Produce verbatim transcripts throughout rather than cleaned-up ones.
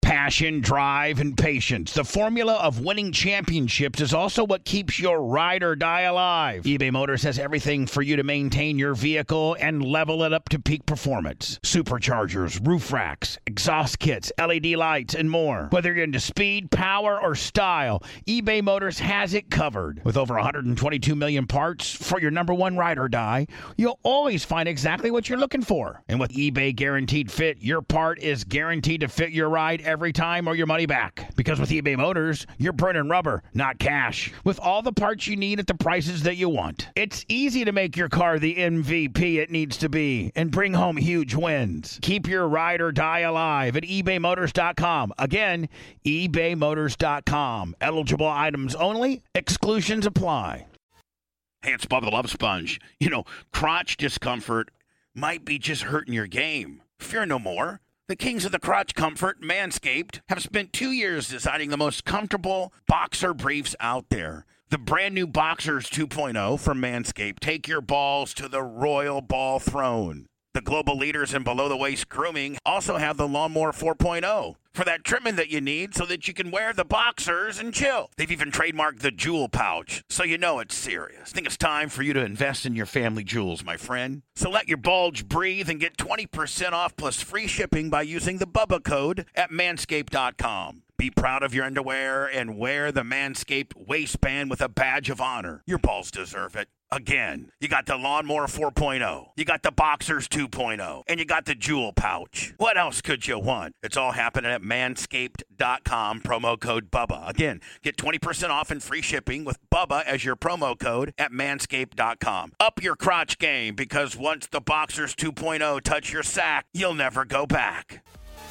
Passion, drive, and patience. The formula of winning championships is also what keeps your ride or die alive. eBay Motors has everything for you to maintain your vehicle and level it up to peak performance. Superchargers, roof racks, exhaust kits, L E D lights, and more. Whether you're into speed, power, or style, eBay Motors has it covered. With over one hundred twenty-two million parts for your number one ride or die, you'll always find exactly what you're looking for. And with eBay Guaranteed Fit, your part is guaranteed to fit your ride every time or your money back. Because with eBay Motors, you're burning rubber, not cash. With all the parts you need at the prices that you want. It's easy to make your car the M V P it needs to be and bring home huge wins. Keep your ride or die alive at ebay motors dot com. Again, ebay motors dot com. Eligible items only. Exclusions apply. Hey, it's Bubba the Love Sponge. You know, crotch discomfort might be just hurting your game. Fear no more. The kings of the crotch comfort, Manscaped, have spent two years designing the most comfortable boxer briefs out there. The brand new Boxers two point oh from Manscaped take your balls to the royal ball throne. The global leaders in below-the-waist grooming also have the Lawnmower four point oh for that trimming that you need so that you can wear the boxers and chill. They've even trademarked the Jewel Pouch, so you know it's serious. I think it's time for you to invest in your family jewels, my friend. So let your bulge breathe and get twenty percent off plus free shipping by using the Bubba code at manscaped dot com. Be proud of your underwear and wear the Manscaped waistband with a badge of honor. Your balls deserve it. Again, you got the Lawnmower four point oh, you got the Boxers two point oh, and you got the Jewel Pouch. What else could you want? It's all happening at manscaped dot com, promo code Bubba. Again, get twenty percent off and free shipping with Bubba as your promo code at manscaped dot com. Up your crotch game, because once the Boxers two point oh touch your sack, you'll never go back.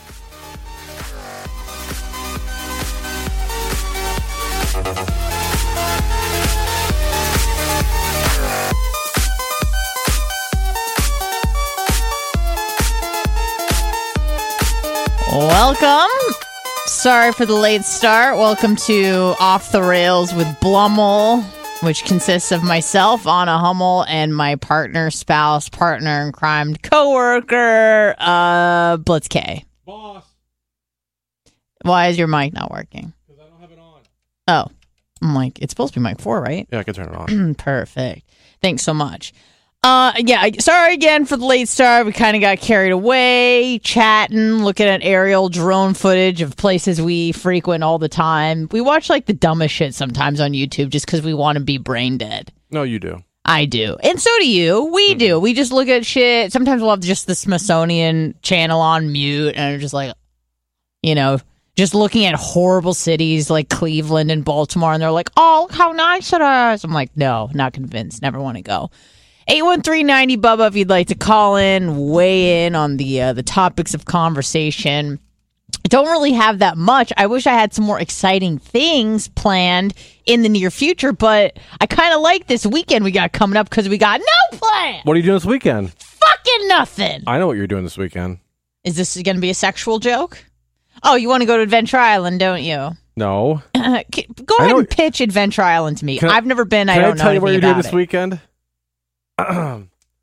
Welcome. Sorry for the late start. Welcome to Off the Rails with Blummel, which consists of myself, Anna Hummel, and my partner, spouse, partner in crime, coworker, uh, Blitz K. Boss. Why is your mic not working? Because I don't have it on. Oh, I'm like, it's supposed to be mic four, right? Yeah, I can turn it on. Perfect. Thanks so much. Uh, yeah, I- sorry again for the late start. We kind of got carried away, chatting, looking at aerial drone footage of places we frequent all the time. We watch like the dumbest shit sometimes on YouTube just because we want to be brain dead. No, you do. I do. And so do you. We mm-hmm. do. We just look at shit. Sometimes we'll have just the Smithsonian channel on mute and we're just like, you know, just looking at horrible cities like Cleveland and Baltimore. And they're like, oh, how nice it is. I'm like, no, not convinced. Never want to go. eight one three, ninety Bubba if you'd like to call in, weigh in on the uh, the topics of conversation. I don't really have that much. I wish I had some more exciting things planned in the near future, but I kind of like this weekend we got coming up because we got no plan. What are you doing this weekend? Fucking nothing. I know what you're doing this weekend. Is this going to be a sexual joke? Oh, you want to go to Adventure Island, don't you? No. Uh, go ahead and pitch Adventure Island to me. Can I've never been. I can don't I know tell you what you're doing this it. weekend? Are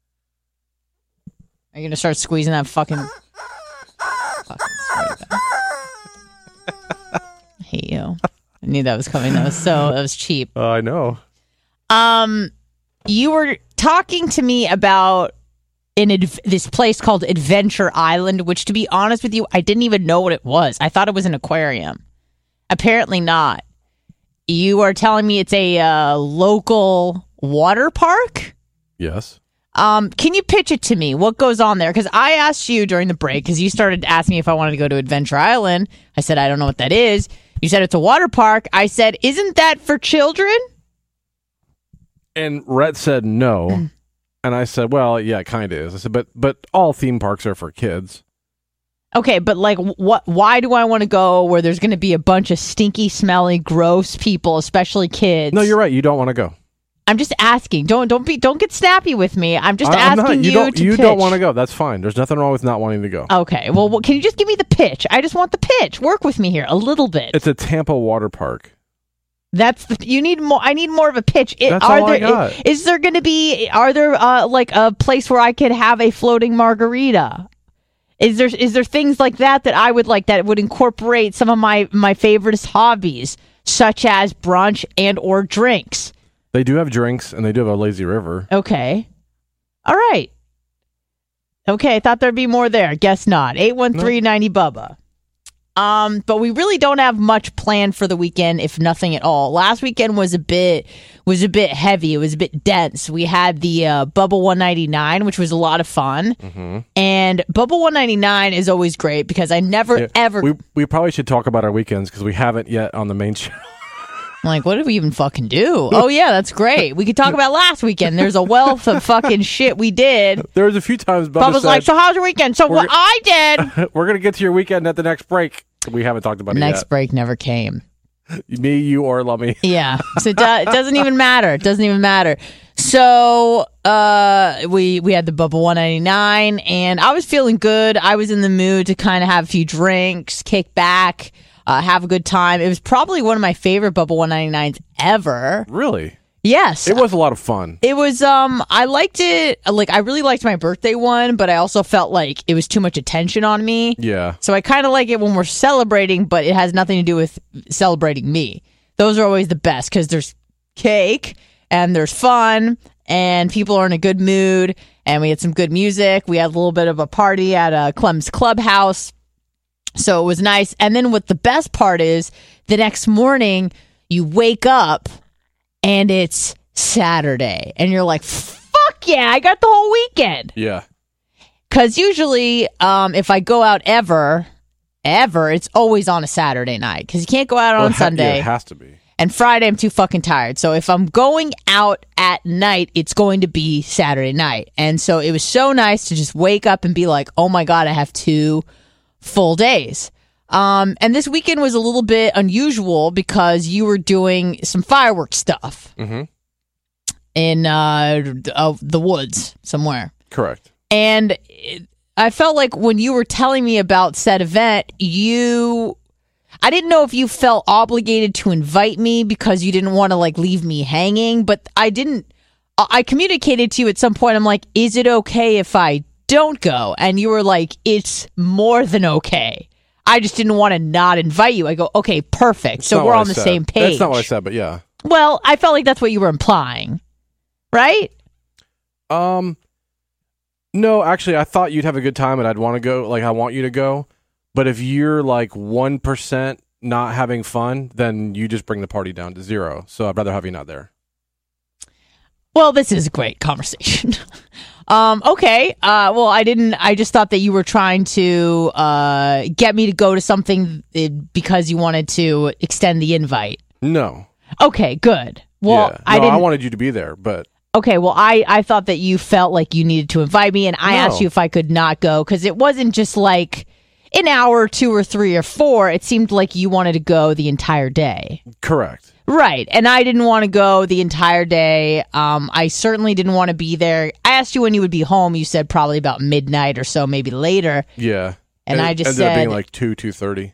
you going to start squeezing that fucking... fucking I hate you. I knew that was coming. That was so... That was cheap. Uh, I know. Um, you were talking to me about in adv- this place called Adventure Island, which, to be honest with you, I didn't even know what it was. I thought it was an aquarium. Apparently not. You are telling me it's a uh, local water park? Yes. Um, can you pitch it to me? What goes on there? Because I asked you during the break, because you started asking me if I wanted to go to Adventure Island. I said, I don't know what that is. You said it's a water park. I said, isn't that for children? And Rhett said no. And I said, well, yeah, it kind of is. I said, but but all theme parks are for kids. Okay, but like, what? Why do I want to go where there's going to be a bunch of stinky, smelly, gross people, especially kids? No, you're right. You don't want to go. I'm just asking. Don't don't be don't get snappy with me. I'm just I, I'm asking not, you. You don't, to you pitch. don't want to go. That's fine. There's nothing wrong with not wanting to go. Okay. Well, well, can you just give me the pitch? I just want the pitch. Work with me here a little bit. It's a Tampa water park. That's the, you need more. I need more of a pitch. It, That's are all there, I got. Is, is there going to be? Are there uh, like a place where I could have a floating margarita? Is there is there things like that that I would like that would incorporate some of my my favorite hobbies, such as brunch and or drinks? They do have drinks, and they do have a lazy river. Okay. All right. Okay, I thought there'd be more there. Guess not. eight one three, ninety Bubba. Um, but we really don't have much planned for the weekend, if nothing at all. Last weekend was a bit was a bit heavy. It was a bit dense. We had the uh, Bubba one ninety-nine, which was a lot of fun. Mm-hmm. And Bubba one ninety-nine is always great because I never yeah, ever. We we probably should talk about our weekends because we haven't yet on the main show. I'm like, what did we even fucking do? Oh yeah, that's great. We could talk about last weekend. There's a wealth of fucking shit we did. There was a few times Bubba Bubba's said, like, so how's your weekend? So what g- I did. We're gonna get to your weekend at the next break. We haven't talked about it Next yet. break never came. Me, you, or Lummy. Yeah. So it, do- it doesn't even matter. It doesn't even matter. So uh, we we had the Bubba one ninety-nine, and I was feeling good. I was in the mood to kind of have a few drinks, kick back, uh, have a good time. It was probably one of my favorite Bubba one ninety-nines ever. Really? Yes. It was a lot of fun. It was, um, I liked it. Like, I really liked my birthday one, but I also felt like it was too much attention on me. Yeah. So I kind of like it when we're celebrating, but it has nothing to do with celebrating me. Those are always the best because there's cake and there's fun and people are in a good mood and we had some good music. We had a little bit of a party at uh, Clem's Clubhouse. So it was nice. And then what the best part is, the next morning you wake up and it's Saturday. And you're like, fuck yeah, I got the whole weekend. Yeah. Because usually um, if I go out ever, ever, it's always on a Saturday night. Because you can't go out Well, on it ha- Sunday. Yeah, it has to be. And Friday, I'm too fucking tired. So if I'm going out at night, it's going to be Saturday night. And so it was so nice to just wake up and be like, oh my God, I have two full days. Um, and this weekend was a little bit unusual because you were doing some fireworks stuff Mm-hmm. in uh, uh, the woods somewhere. Correct. And it, I felt like when you were telling me about said event, you... I didn't know if you felt obligated to invite me because you didn't want to like leave me hanging, but I didn't. I communicated to you at some point. I'm like, is it okay if I don't go? And you were like, it's more than okay. I just didn't want to not invite you. I go, okay, perfect. That's so not we're what on I the said. same page. That's not what I said, but yeah. Well, I felt like that's what you were implying, right? Um, no, actually, I thought you'd have a good time and I'd want to go. Like, I want you to go. But if you're like one percent not having fun, then you just bring the party down to zero. So I'd rather have you not there. Well, this is a great conversation. um, okay. Uh, well, I didn't, I just thought that you were trying to uh, get me to go to something uh, because you wanted to extend the invite. No. Okay, good. Well, yeah. no, I didn't. I wanted you to be there, but. Okay, well, I, I thought that you felt like you needed to invite me, and I No. asked you if I could not go because it wasn't just like an hour or two or three or four. It seemed like you wanted to go the entire day. Correct. Right. And I didn't want to go the entire day. Um, I certainly didn't want to be there. I asked you when you would be home. You said probably about midnight or so, maybe later. Yeah. And I it just ended said, up being like two, two thirty.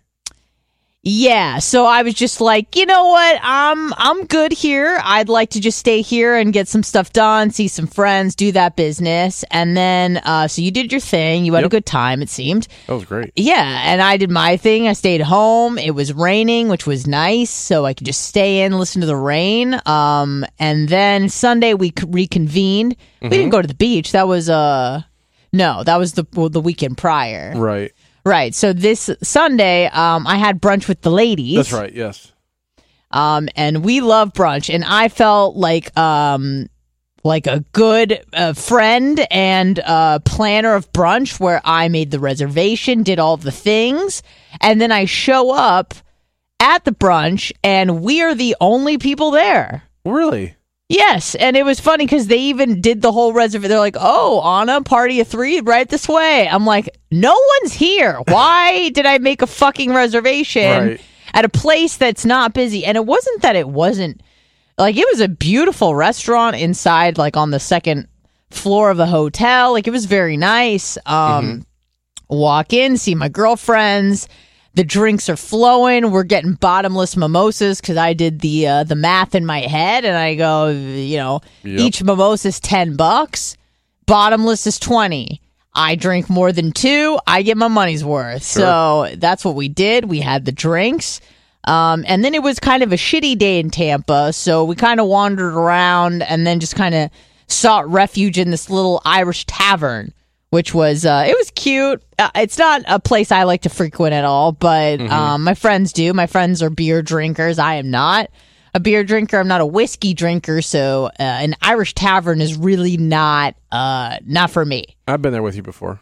yeah. So I was just like, you know what? I'm I'm good here. I'd like to just stay here and get some stuff done, see some friends, do that business. And then, uh, so you did your thing. You had Yep. a good time, it seemed. That was great. Yeah, and I did my thing. I stayed home. It was raining, which was nice, so I could just stay in, listen to the rain. Um, and then Sunday we c- reconvened. Mm-hmm. We didn't go to the beach. That was uh, no, that was the well, the weekend prior. Right. Right. So this Sunday, um, I had brunch with the ladies. That's right. Yes. Um, and we love brunch, and I felt like um. like a good uh, friend and uh, planner of brunch where I made the reservation, did all the things, and then I show up at the brunch and we are the only people there. Really? Yes, and it was funny because they even did the whole reservation. They're like, oh, Anna, party of three, right this way. I'm like, no one's here. Why did I make a fucking reservation Right. at a place that's not busy? And it wasn't that it wasn't. Like, it was a beautiful restaurant inside, like, on the second floor of the hotel. Like, it was very nice. Um, mm-hmm. Walk in, see my girlfriends. The drinks are flowing. We're getting bottomless mimosas because I did the uh, the math in my head. And I go, you know, Yep. each mimosa is ten bucks. Bottomless is twenty. I drink more than two, I get my money's worth. Sure. So that's what we did. We had the drinks. Um, and then it was kind of a shitty day in Tampa. So we kind of wandered around and then just kind of sought refuge in this little Irish tavern, which was, uh, it was cute. Uh, it's not a place I like to frequent at all, but mm-hmm. um, my friends do. My friends are beer drinkers. I am not a beer drinker. I'm not a whiskey drinker, so uh, an Irish tavern is really not uh, not for me. I've been there with you before.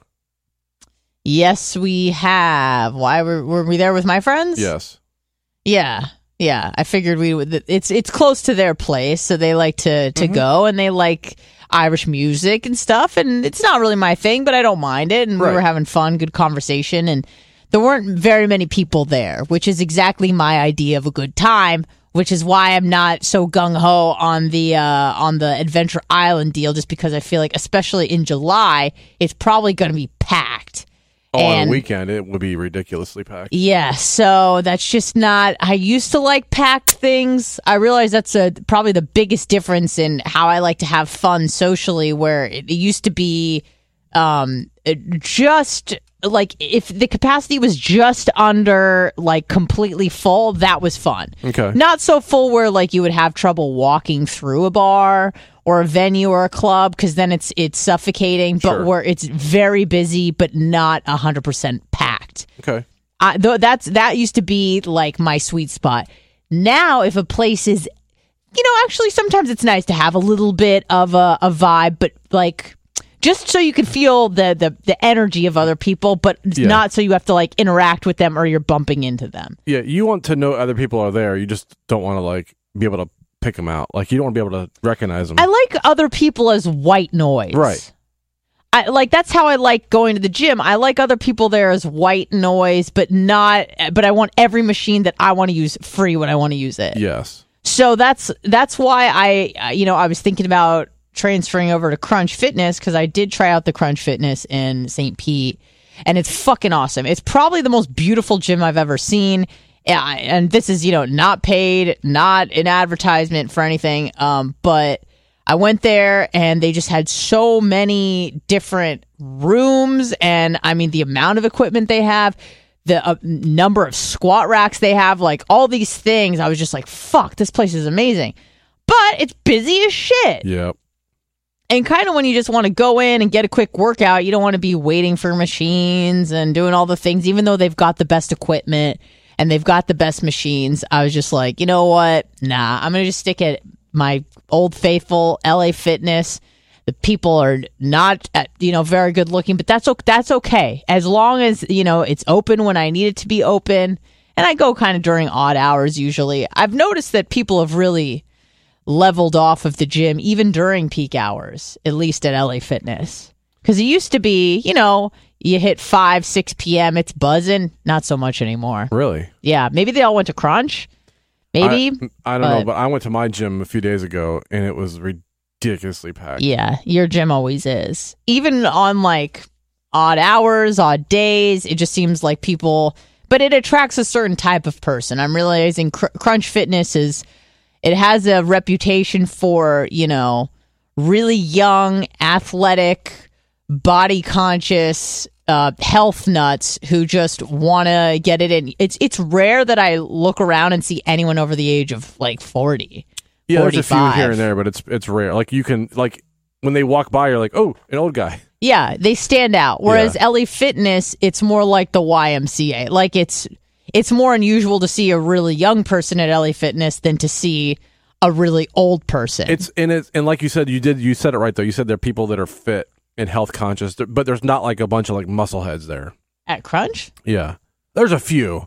Yes, we have. Why were, were we there with my friends? Yes. Yeah, yeah. I figured we would. It's it's close to their place, so they like to to mm-hmm. go, and they like Irish music and stuff. And it's not really my thing, but I don't mind it. And right. we were having fun, good conversation, and there weren't very many people there, which is exactly my idea of a good time. Which is why I'm not so gung-ho on the uh, on the Adventure Island deal, just because I feel like, especially in July, it's probably going to be packed. Oh, and, on a weekend, it would be ridiculously packed. Yeah, so that's just not... I used to like packed things. I realize that's a, probably the biggest difference in how I like to have fun socially, where it, it used to be um, just... Like, if the capacity was just under, like, completely full, that was fun. Okay. Not so full where, like, you would have trouble walking through a bar or a venue or a club, because then it's it's suffocating, Sure. but where it's very busy but not one hundred percent packed. Okay. I, though that's That used to be, like, my sweet spot. Now, if a place is, you know, actually sometimes it's nice to have a little bit of a, a vibe, but, like... Just so you can feel the, the, the energy of other people, but Yeah. not so you have to, like, interact with them or you're bumping into them. Yeah, you want to know other people are there. You just don't want to, like, be able to pick them out. Like, you don't want to be able to recognize them. I like other people as white noise. Right. I like that's how I like going to the gym. I like other people there as white noise, but not. But I want every machine that I want to use free when I want to use it. Yes. So that's that's why I, you know, I was thinking about transferring over to Crunch Fitness, because I did try out the Crunch Fitness in Saint Pete, and it's fucking awesome. It's probably the most beautiful gym I've ever seen. Yeah, and this is, you know, not paid, not an advertisement for anything, um, but I went there and they just had so many different rooms, and I mean the amount of equipment they have, the uh, number of squat racks they have, like all these things. I was just like, fuck, this place is amazing. But it's busy as shit. Yep. And kind of when you just want to go in and get a quick workout, you don't want to be waiting for machines and doing all the things, even though they've got the best equipment and they've got the best machines. I was just like, you know what? Nah, I'm going to just stick at my old faithful L A Fitness. The people are not, you know, very good looking, but that's that's okay. As long as, you know, it's open when I need it to be open. And I go kind of during odd hours usually. I've noticed that people have really leveled off of the gym even during peak hours, at least at L A Fitness. Because it used to be, you know, you hit five, six p.m., it's buzzing. Not so much anymore. Really? Yeah. Maybe they all went to Crunch. Maybe. I, I don't but, know, but I went to my gym a few days ago, and it was ridiculously packed. Yeah, your gym always is. Even on, like, odd hours, odd days, it just seems like people... But it attracts a certain type of person. I'm realizing Cr- Crunch Fitness is... It has a reputation for, you know, really young, athletic, body conscious, uh, health nuts who just want to get it in. It's it's rare that I look around and see anyone over the age of like forty. Yeah, forty-five. There's a few here and there, but it's it's rare. Like you can like when they walk by, you're like, oh, an old guy. Yeah, they stand out. Whereas Yeah. L A Fitness, it's more like the Y M C A. Like it's. It's more unusual to see a really young person at L A Fitness than to see a really old person. It's and it's and like you said, you did you said it right though. You said there are people that are fit and health conscious, but there's not like a bunch of like muscle heads there. At Crunch? Yeah, there's a few.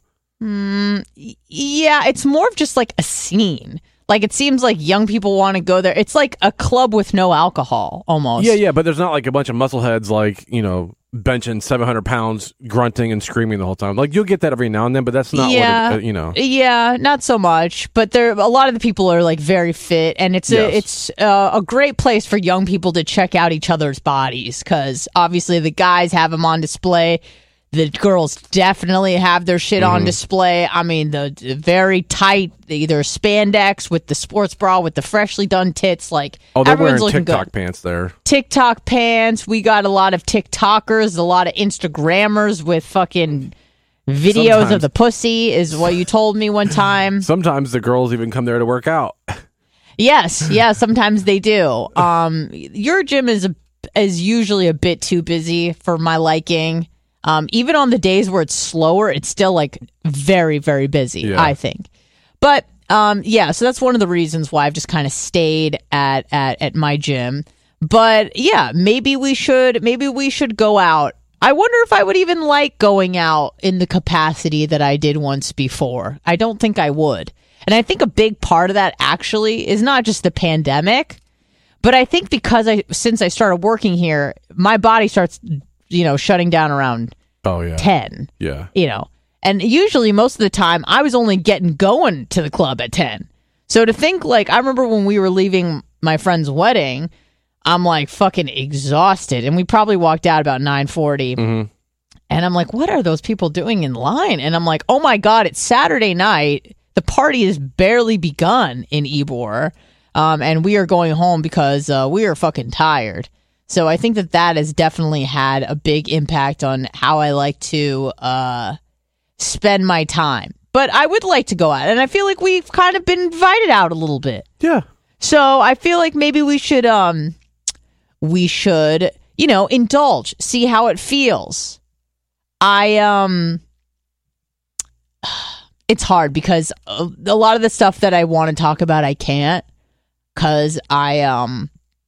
Mm, yeah, it's more of just like a scene. Like it seems like young people want to go there. It's like a club with no alcohol, almost. Yeah, yeah, but there's not like a bunch of muscle heads like you know. benching seven hundred pounds, grunting and screaming the whole time. Like, you'll get that every now and then, but that's not yeah. what it, uh, you know. Yeah, not so much. But there, a lot of the people are, like, very fit, and it's, Yes. a, it's uh, a great place for young people to check out each other's bodies, because obviously the guys have them on display. The girls definitely have their shit Mm-hmm. on display. I mean, the, the very tight, either spandex with the sports bra with the freshly done tits. Like, Oh, they're everyone's wearing looking TikTok good. pants there. TikTok pants. We got a lot of TikTokers, a lot of Instagrammers with fucking videos Sometimes- of the pussy, is what you told me one time. Sometimes the girls even come there to work out. Yes, yeah, sometimes they do. Um, your gym is a, is usually a bit too busy for my liking. Um, even on the days where it's slower, it's still like very, very busy, Yeah. I think. But um, yeah, so that's one of the reasons why I've just kind of stayed at, at at my gym. But yeah, maybe we should maybe we should go out. I wonder if I would even like going out in the capacity that I did once before. I don't think I would. And I think a big part of that actually is not just the pandemic, but I think because I since I started working here, my body starts, you know, shutting down around Oh yeah, ten, yeah. you know. And usually most of the time I was only getting going to the club at ten. So to think like, I remember when we were leaving my friend's wedding, I'm like fucking exhausted. And we probably walked out about nine forty. Mm-hmm. And I'm like, what are those people doing in line? And I'm like, oh my God, it's Saturday night. The party has barely begun in Ybor. Um, and we are going home because uh, we are fucking tired. So I think that that has definitely had a big impact on how I like to uh, spend my time. But I would like to go out. And I feel like we've kind of been invited out a little bit. Yeah. So I feel like maybe we should, um, we should, you know, indulge, see how it feels. I, um, it's hard because a, a lot of the stuff that I want to talk about, I can't, because I, um,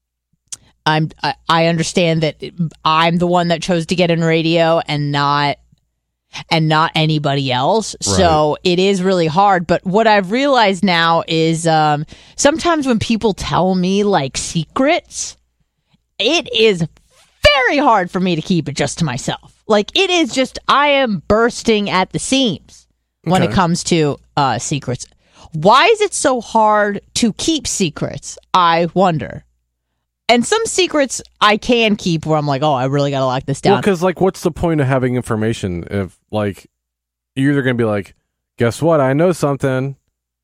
I'm, I, I understand that I'm the one that chose to get in radio and not, and not anybody else. Right. So it is really hard. But what I've realized now is, um, sometimes when people tell me like secrets, it is very hard for me to keep it just to myself. Like, it is just, I am bursting at the seams when Okay. it comes to uh, secrets. Why is it so hard to keep secrets? I wonder. And some secrets I can keep where I'm like, oh, I really got to lock this Well, down. because like, what's the point of having information if like you're either gonna be like, guess what, I know something,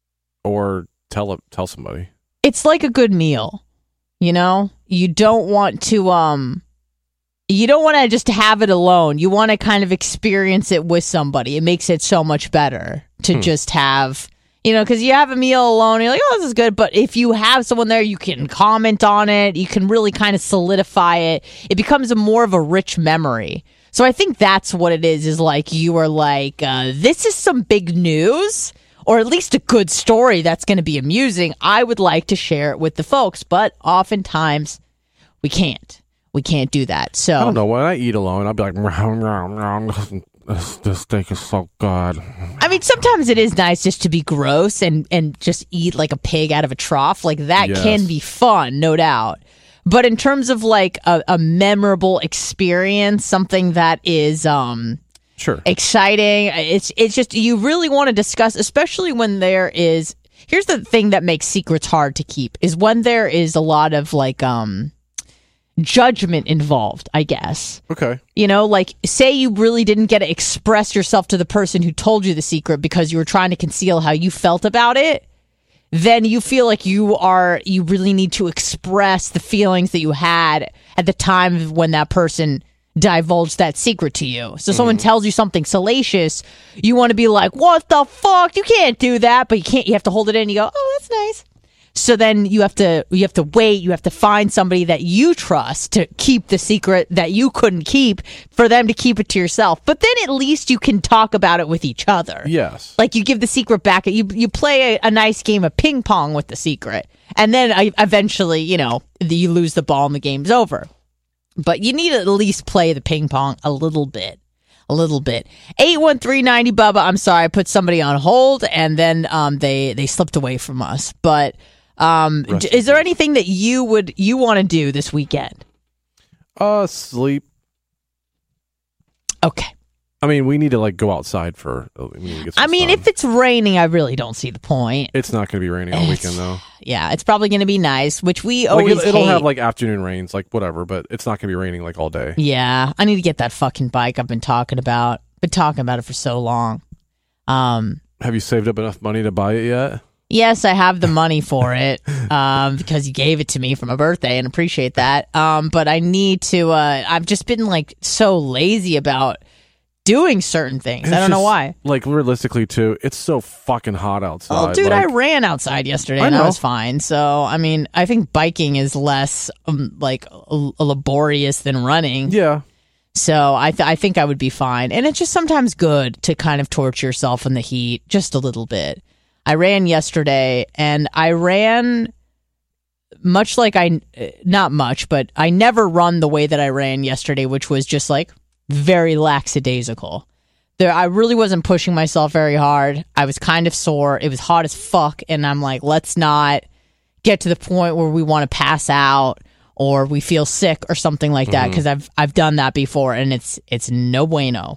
or tell it, tell somebody. It's like a good meal, you know? You don't want to, um, you don't want to just have it alone. You want to kind of experience it with somebody. It makes it so much better to Hmm. just have, you know, because you have a meal alone, you're like, oh, this is good. But if you have someone there, you can comment on it. You can really kind of solidify it. It becomes a more of a rich memory. So I think that's what it is, is like you are like, uh, this is some big news, or at least a good story that's going to be amusing. I would like to share it with the folks, but oftentimes we can't. We can't do that. So I don't know. When I eat alone, I'll be like, meow, meow, meow, this, this steak is so good. I mean, sometimes it is nice just to be gross and, and just eat like a pig out of a trough. Like that Yes. can be fun, no doubt. But in terms of like a, a memorable experience, something that is um, Sure. exciting, it's it's just, you really want to discuss, especially when there is. Here's the thing that makes secrets hard to keep, is when there is a lot of like um, judgment involved, I guess. Okay. You know, like, say you really didn't get to express yourself to the person who told you the secret because you were trying to conceal how you felt about it, then you feel like you are, you really need to express the feelings that you had at the time when that person divulged that secret to you. So someone tells you something salacious, you want to be like, what the fuck? You can't do that. But you can't, you have to hold it in and you go, oh, that's nice. So then you have to you have to wait, you have to find somebody that you trust to keep the secret that you couldn't keep, for them to keep it to yourself. But then at least you can talk about it with each other. Yes. Like, you give the secret back, you you play a, a nice game of ping pong with the secret. And then I, eventually, you know, you lose the ball and the game's over. But you need to at least play the ping pong a little bit. A little bit. eight one three ninety Bubba. I'm sorry, I put somebody on hold and then um they they slipped away from us. But um Rest d- is there anything that you would you want to do this weekend? Uh, sleep. Okay. I mean, we need to like go outside for. We need to get some I mean, sun. if it's raining, I really don't see the point. It's not going to be raining all weekend though. Yeah, it's probably going to be nice, which we Like always it, it'll hate. have like afternoon rains, like whatever, but it's not going to be raining like all day. Yeah, I need to get that fucking bike I've been talking about. Been talking about it for so long. Um, Have you saved up enough money to buy it yet? yes, I have the money for it um, because you gave it to me for my birthday and appreciate that. Um, but I need to. Uh, I've just been like so lazy about doing certain things. It's I don't know just, why. Like realistically, too, it's so fucking hot outside. Oh, dude, like, I ran outside yesterday I and I know. was fine. So, I mean, I think biking is less um, like l- laborious than running. yeah. So I th- I think I would be fine. And it's just sometimes good to kind of torture yourself in the heat just a little bit. I ran yesterday and I ran much like I, not much, but I never run the way that I ran yesterday, which was just like very lackadaisical. There, I really wasn't pushing myself very hard. I was kind of sore. It was hot as fuck. And I'm like, let's not get to the point where we want to pass out or we feel sick or something like that, because I've I've done that before and it's it's no bueno.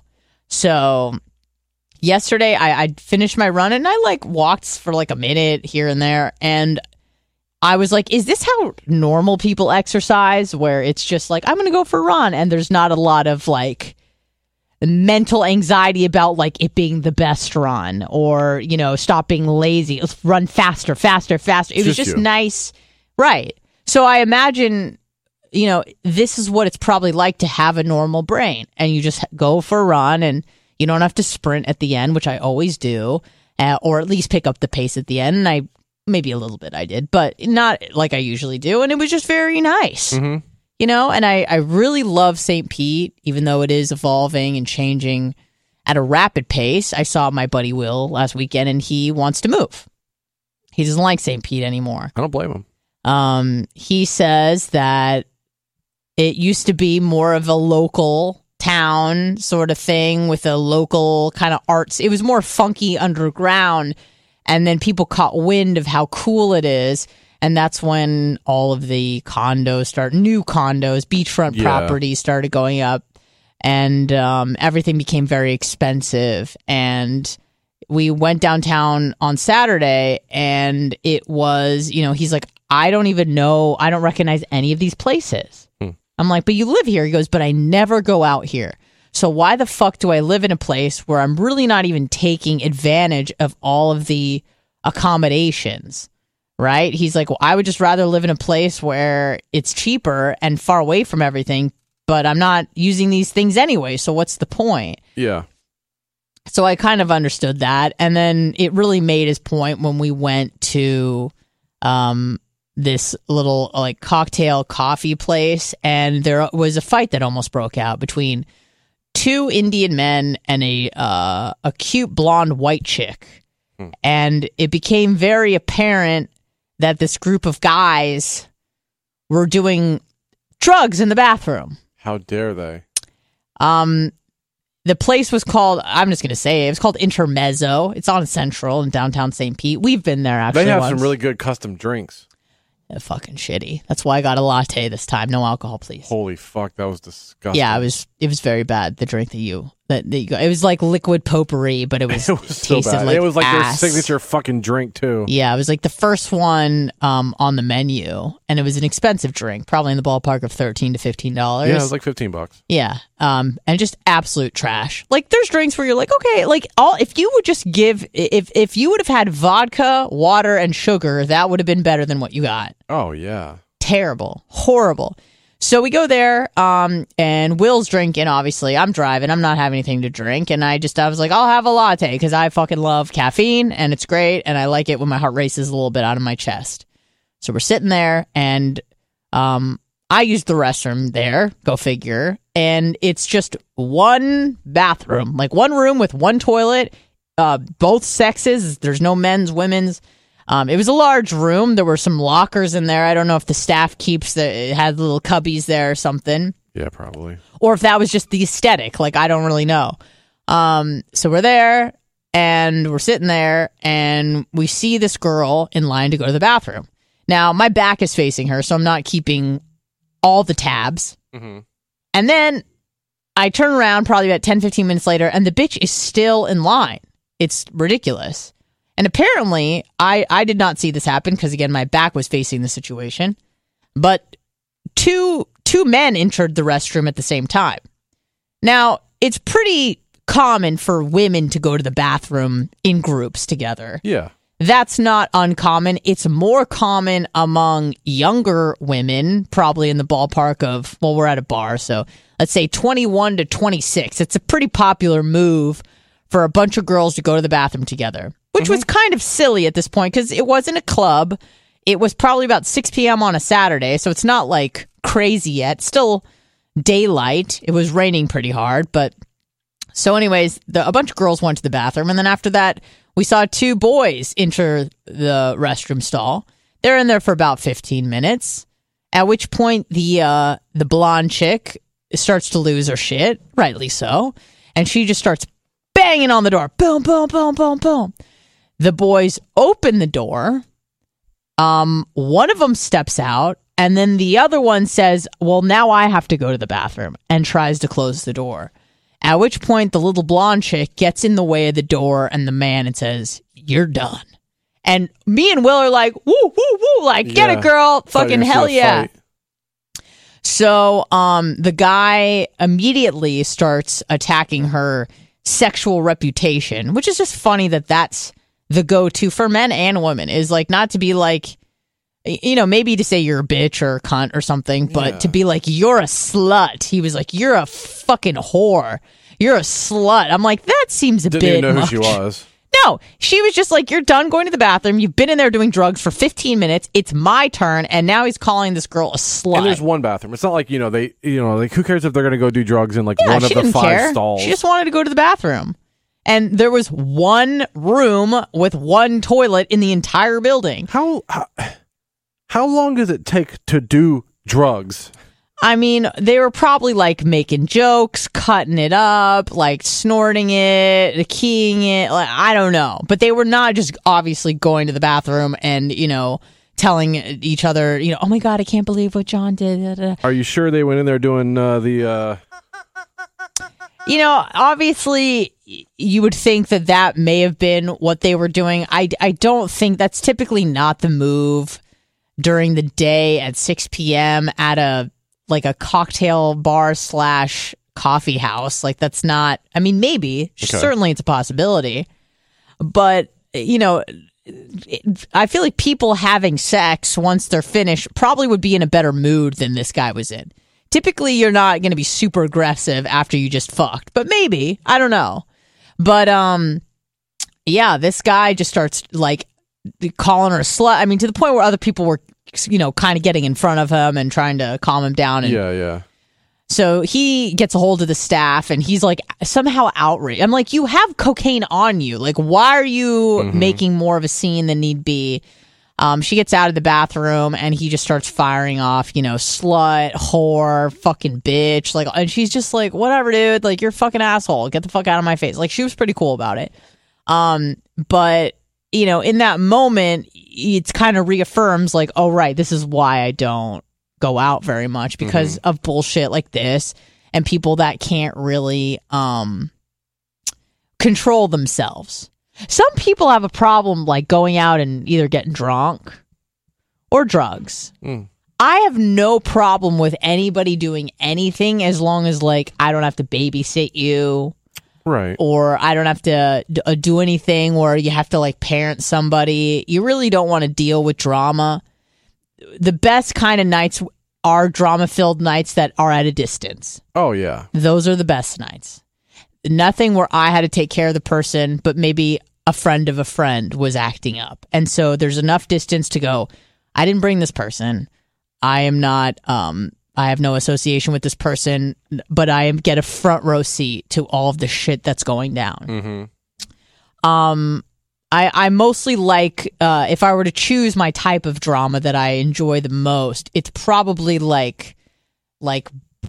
So yesterday I, I finished my run and I like walked for like a minute here and there, and I was like, is this how normal people exercise, where it's just like, I'm gonna go for a run and there's not a lot of like mental anxiety about like it being the best run, or you know, stop being lazy, let's run faster faster faster. It was Just just you. nice, right? So I imagine, you know, this is what it's probably like to have a normal brain, and you just go for a run and you don't have to sprint at the end, which I always do, uh, or at least pick up the pace at the end. And I, maybe a little bit I did, but not like I usually do. And it was just very nice, Mm-hmm. you know, and I, I really love Saint Pete, even though it is evolving and changing at a rapid pace. I saw my buddy Will last weekend and he wants to move. He doesn't like Saint Pete anymore. I don't blame him. Um, he says that it used to be more of a local town sort of thing with a local kind of arts. It was more funky underground, and then people caught wind of how cool it is, and that's when all of the condos start, new condos, beachfront Yeah. properties started going up, and um, everything became very expensive. And we went downtown on Saturday, and it was, you know, he's like, I don't even know, I don't recognize any of these places. Hmm. I'm like, but you live here. He goes, but I never go out here. So why the fuck do I live in a place where I'm really not even taking advantage of all of the accommodations? Right? He's like, well, I would just rather live in a place where it's cheaper and far away from everything, but I'm not using these things anyway. So what's the point? Yeah. So I kind of understood that. And then it really made his point when we went to um, this little like cocktail coffee place, and there was a fight that almost broke out between two Indian men and a uh, a cute blonde white chick. Hmm. And it became very apparent that this group of guys were doing drugs in the bathroom. How dare they? Um, the place was called, I'm just going to say it, it was called Intermezzo. It's on Central in downtown Saint Pete. We've been there actually They have once. some really good custom drinks. They're fucking shitty. That's why I got a latte this time. No alcohol, please. Holy fuck, that was disgusting. Yeah, it was it was very bad, the drink that you that, that you got. It was like liquid potpourri, but it was, It was so tasted bad. like it was like ass. their signature fucking drink too. Yeah, it was like the first one um, on the menu, and it was an expensive drink, probably in the ballpark of thirteen to fifteen dollars. Yeah, it was like fifteen bucks. Yeah, um, and just absolute trash. Like, there's drinks where you're like, okay, like all if you would just give if if you would have had vodka, water, and sugar, that would have been better than what you got. Oh yeah. Terrible, horrible. So we go there, um, and Will's drinking. Obviously, I'm driving. I'm not having anything to drink, and I just I was like, I'll have a latte because I fucking love caffeine, and it's great, and I like it when my heart races a little bit out of my chest. So we're sitting there, and um, I used the restroom there. Go figure. And it's just one bathroom, like one room with one toilet, uh, both sexes. There's no men's, women's. Um, it was a large room. There were some lockers in there. I don't know if the staff keeps the it had little cubbies there or something, Yeah, probably. or if that was just the aesthetic. Like, I don't really know. Um, so we're there, and we're sitting there, and we see this girl in line to go to the bathroom. Now, my back is facing her, so I'm not keeping all the tabs. Mm-hmm. And then I turn around probably about ten, fifteen minutes later, and the bitch is still in line. It's ridiculous. And apparently, I, I did not see this happen because, again, my back was facing the situation. But two two men entered the restroom at the same time. Now, it's pretty common for women to go to the bathroom in groups together. Yeah. That's not uncommon. It's more common among younger women, probably in the ballpark of, well, we're at a bar, so let's say twenty-one to twenty-six. It's a pretty popular move for a bunch of girls to go to the bathroom together, which mm-hmm. was kind of silly at this point because it wasn't a club. It was probably about six p.m. on a Saturday, so it's not like crazy yet. Still daylight. It was raining pretty hard, but so anyways, the, a bunch of girls went to the bathroom, and then after that, we saw two boys enter the restroom stall. They're in there for about fifteen minutes, at which point the uh, the blonde chick starts to lose her shit, rightly so, and she just starts banging on the door. Boom, boom, boom, boom, boom. The boys open the door. Um, one of them steps out, and then the other one says, well, now I have to go to the bathroom, and tries to close the door. At which point, the little blonde chick gets in the way of the door and the man and says, you're done. And me and Will are like, woo, woo, woo, like, get yeah. it, girl. Fucking hell yeah. Fight. So um, the guy immediately starts attacking her sexual reputation, which is just funny that that's the go-to for men and women, is like not to be like, you know, maybe to say you're a bitch or a cunt or something, but yeah. to be like, you're a slut. He was like, you're a fucking whore. You're a slut. I'm like, that seems a Didn't bit even know much. who she was. No, she was just like, you're done going to the bathroom. You've been in there doing drugs for fifteen minutes. It's my turn. And now he's calling this girl a slut. And there's one bathroom. It's not like, you know, they, you know, like who cares if they're going to go do drugs in like yeah, one of she the didn't five care. stalls. She just wanted to go to the bathroom. And there was one room with one toilet in the entire building. How, how, how long does it take to do drugs? I mean, they were probably like making jokes, cutting it up, like snorting it, keying it. Like, I don't know. But they were not just obviously going to the bathroom and, you know, telling each other, you know, oh my God, I can't believe what John did. Da, da. Are you sure they went in there doing uh, the... Uh... You know, obviously, you would think that that may have been what they were doing. I, I don't think that's typically not the move during the day at six p.m. at a like a cocktail bar slash coffee house. Like that's not, I mean, maybe, okay. Certainly it's a possibility, but you know, it, I feel like people having sex once they're finished probably would be in a better mood than this guy was in. Typically you're not going to be super aggressive after you just fucked, but maybe, I don't know. But um, yeah, this guy just starts like calling her a slut. I mean, to the point where other people were, you know, kind of getting in front of him and trying to calm him down. And yeah, yeah. So he gets a hold of the staff and he's like somehow outraged. I'm like, you have cocaine on you. Like, why are you mm-hmm. making more of a scene than need be? Um, she gets out of the bathroom and he just starts firing off, you know, slut, whore, fucking bitch. Like, and she's just like, whatever, dude. Like, you're a fucking asshole. Get the fuck out of my face. Like, she was pretty cool about it. Um, but, you know, in that moment, it's kind of reaffirms like, oh, right, this is why I don't go out very much because mm-hmm. of bullshit like this and people that can't really um control themselves. Some people have a problem like going out and either getting drunk or drugs. Mm. I have no problem with anybody doing anything as long as like I don't have to babysit you. Right. Or I don't have to d- uh, do anything where you have to like parent somebody. You really don't want to deal with drama. The best kind of nights are drama-filled nights that are at a distance. Oh, yeah. Those are the best nights. Nothing where I had to take care of the person, but maybe a friend of a friend was acting up. And so there's enough distance to go, I didn't bring this person. I am not, um, I have no association with this person, but I am get a front row seat to all of the shit that's going down. Mm-hmm. Um, I, I mostly like, uh, if I were to choose my type of drama that I enjoy the most, it's probably like, like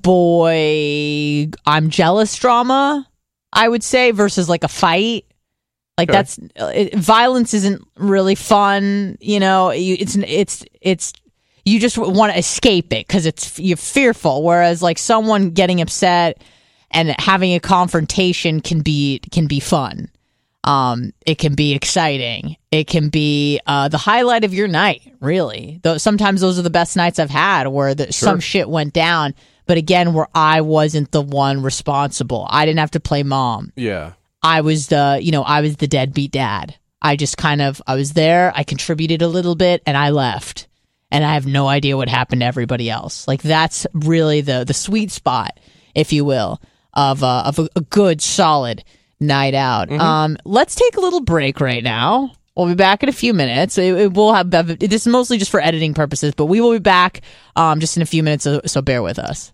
boy, I'm jealous drama, I would say, versus like a fight. Like okay. that's, it, violence isn't really fun, you know, you, it's, it's, it's, you just want to escape it because it's, you're fearful. Whereas like someone getting upset and having a confrontation can be can be fun. Um, it can be exciting. It can be uh, the highlight of your night, really. Though sometimes those are the best nights I've had, where the, Sure. some shit went down. But again, where I wasn't the one responsible. I didn't have to play mom. Yeah. I was the, you know, I was the deadbeat dad. I just kind of, I was there. I contributed a little bit, and I left. And I have no idea what happened to everybody else. Like, that's really the the sweet spot, if you will, of uh, of a, a good, solid night out. Mm-hmm. Um, let's take a little break right now. We'll be back in a few minutes. It, it will have this is mostly just for editing purposes, but we will be back um, just in a few minutes. So, so bear with us.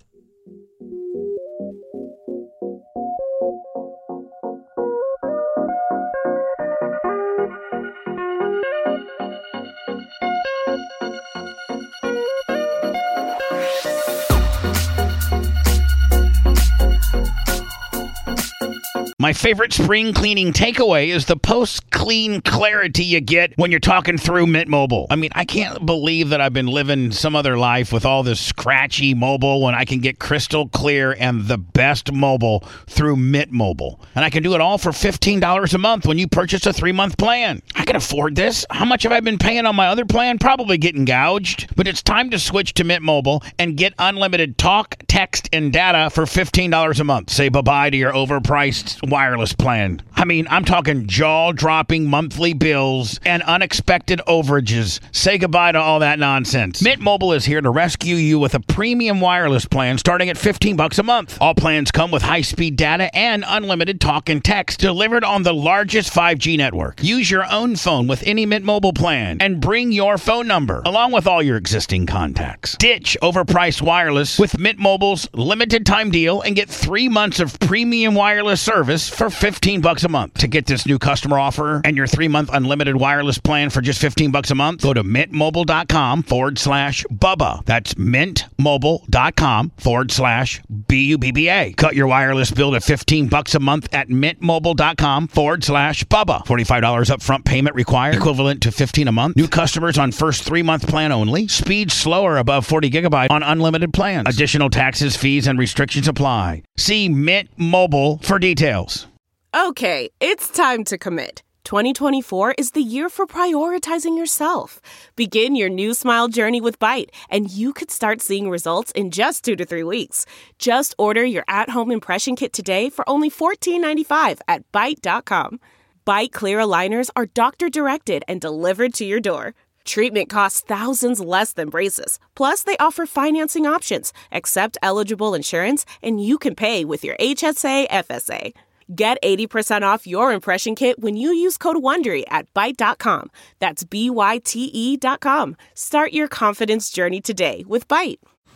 My favorite spring cleaning takeaway is the post-clean clarity you get when you're talking through Mint Mobile. I mean, I can't believe that I've been living some other life with all this scratchy mobile when I can get crystal clear and the best mobile through Mint Mobile. And I can do it all for fifteen dollars a month when you purchase a three-month plan. I can afford this. How much have I been paying on my other plan? Probably getting gouged. But it's time to switch to Mint Mobile and get unlimited talk, text, and data for fifteen dollars a month. Say bye-bye to your overpriced wireless plan. I mean, I'm talking jaw-dropping monthly bills and unexpected overages. Say goodbye to all that nonsense. Mint Mobile is here to rescue you with a premium wireless plan starting at fifteen bucks a month. All plans come with high-speed data and unlimited talk and text delivered on the largest five G network. Use your own phone with any Mint Mobile plan and bring your phone number along with all your existing contacts. Ditch overpriced wireless with Mint Mobile's limited time deal and get three months of premium wireless service for fifteen bucks a month. To get this new customer offer and your three-month unlimited wireless plan for just fifteen bucks a month, go to mintmobile.com forward slash Bubba. That's mintmobile.com forward slash B U B B A. Cut your wireless bill to fifteen bucks a month at mintmobile.com forward slash Bubba. forty-five dollars upfront payment required, equivalent to fifteen a month. New customers on first three-month plan only. Speed slower above forty gigabyte on unlimited plans. Additional taxes, fees, and restrictions apply. See Mint Mobile for details. Okay, it's time to commit. twenty twenty-four is the year for prioritizing yourself. Begin your new smile journey with Byte, and you could start seeing results in just two to three weeks. Just order your at-home impression kit today for only fourteen ninety-five at byte dot com. Byte clear aligners are doctor-directed and delivered to your door. Treatment costs thousands less than braces. Plus, they offer financing options, accept eligible insurance, and you can pay with your H S A F S A. Get eighty percent off your impression kit when you use code WONDERY at byte dot com. That's B Y T E dot com. Start your confidence journey today with Byte.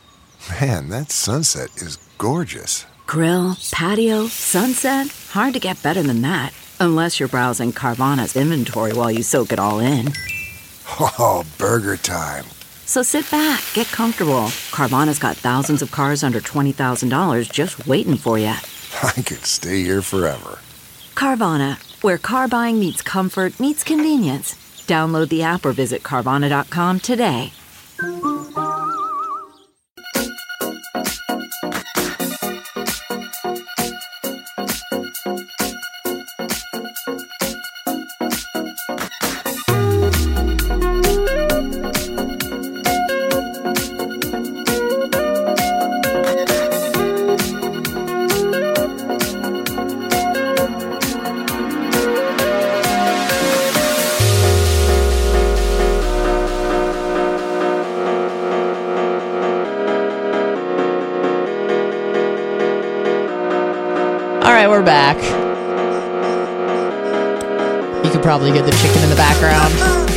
Man, that sunset is gorgeous. Grill, patio, sunset. Hard to get better than that. Unless you're browsing Carvana's inventory while you soak it all in. Oh, burger time. So sit back, get comfortable. Carvana's got thousands of cars under twenty thousand dollars just waiting for you. I could stay here forever. Carvana, where car buying meets comfort, meets convenience. Download the app or visit Carvana dot com today. We're back. You could probably get the chicken in the background.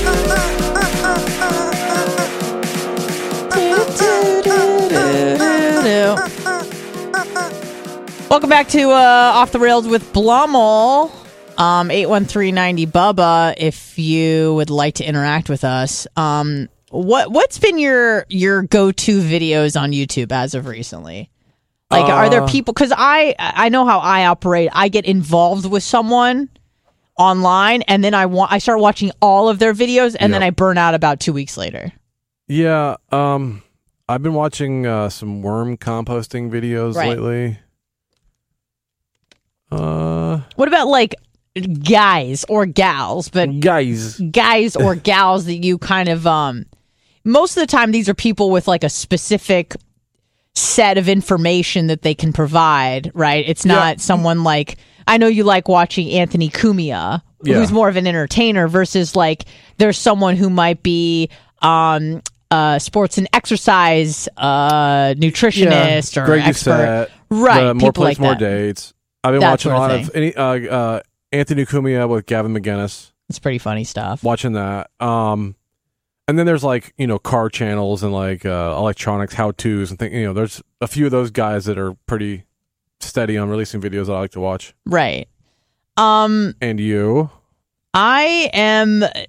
Welcome back to uh, Off the Rails with Blummel. Um, eight one three nine zero Bubba. If you would like to interact with us, um, what what's been your your go to videos on YouTube as of recently? Like, uh, are there people? Because I I know how I operate. I get involved with someone online, and then I want I start watching all of their videos, and yep. then I burn out about two weeks later. Yeah, um, I've been watching uh, some worm composting videos right. lately. Uh, What about like guys or gals, but guys. guys or gals that you kind of um most of the time these are people with like a specific set of information that they can provide, right? It's not Yeah. someone like, I know you like watching Anthony Cumia, Yeah. who's more of an entertainer, versus like there's someone who might be um uh sports and exercise uh nutritionist Yeah, or Greg expert. Doucette, Right, the more people plates, like more that. dates. I've been That watching a sort lot of of any uh, uh, Anthony Cumia with Gavin McGinnis. It's pretty funny stuff. Watching that. Um, and then there's like, you know, car channels and like uh, electronics how tos and things. You know, there's a few of those guys that are pretty steady on releasing videos that I like to watch. Right. Um And you? I am. uh,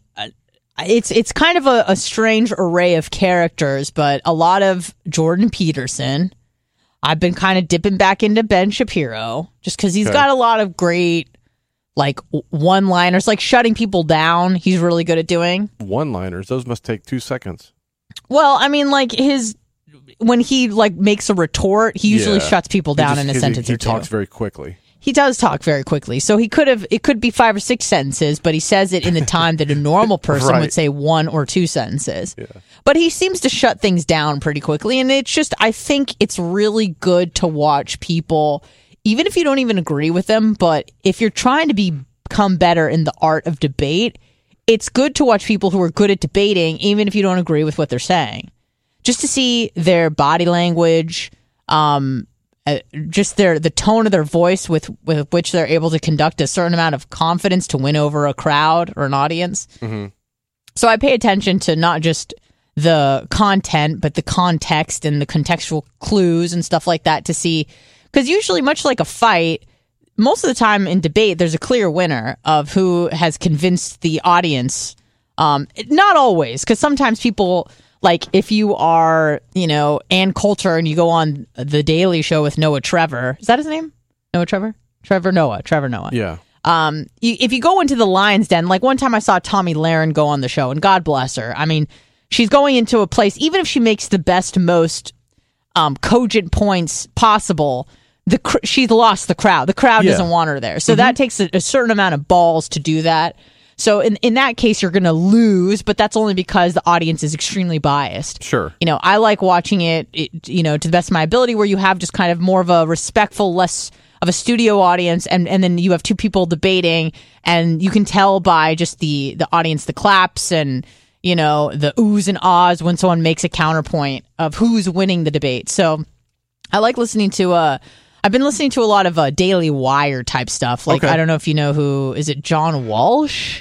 It's it's kind of a, a strange array of characters, but a lot of Jordan Peterson. I've been kind of dipping back into Ben Shapiro just because he's Okay. got a lot of great like one liners, like shutting people down. He's really good at doing. One-liners. Those must take two seconds. Well, I mean, like his when he like makes a retort, he usually Yeah. shuts people He down just- in a 'cause sentence he, he or two. talks very quickly. He does talk very quickly. So he could have, it could be five or six sentences, but he says it in the time that a normal person Right. would say one or two sentences. Yeah. But he seems to shut things down pretty quickly. And it's just, I think it's really good to watch people, even if you don't even agree with them, but if you're trying to be, become better in the art of debate, it's good to watch people who are good at debating, even if you don't agree with what they're saying. Just to see their body language, um, Uh, just their the tone of their voice with with which they're able to conduct a certain amount of confidence to win over a crowd or an audience. Mm-hmm. So I pay attention to not just the content, but the context and the contextual clues and stuff like that to see. Because usually, much like a fight, most of the time in debate, there's a clear winner of who has convinced the audience. Um, not always, because sometimes people... Like, if you are, you know, Ann Coulter and you go on The Daily Show with Noah Trevor. Is that his name? Noah Trevor? Trevor Noah. Trevor Noah. Yeah. Um, you, if you go into the Lion's Den, like one time I saw Tommy Lahren go on the show, and God bless her. I mean, she's going into a place, even if she makes the best, most um, cogent points possible, the cr- she's lost the crowd. The crowd Yeah. doesn't want her there. So that takes a, a certain amount of balls to do that. So in, in that case, you're going to lose, but that's only because the audience is extremely biased. Sure. You know, I like watching it, it, you know, to the best of my ability, where you have just kind of more of a respectful, less of a studio audience, and, and then you have two people debating, and you can tell by just the, the audience, the claps and, you know, the oohs and ahs when someone makes a counterpoint of who's winning the debate. So I like listening to, uh, I've been listening to a lot of uh, Daily Wire type stuff. Like, Okay. I don't know if you know who, is it John Walsh?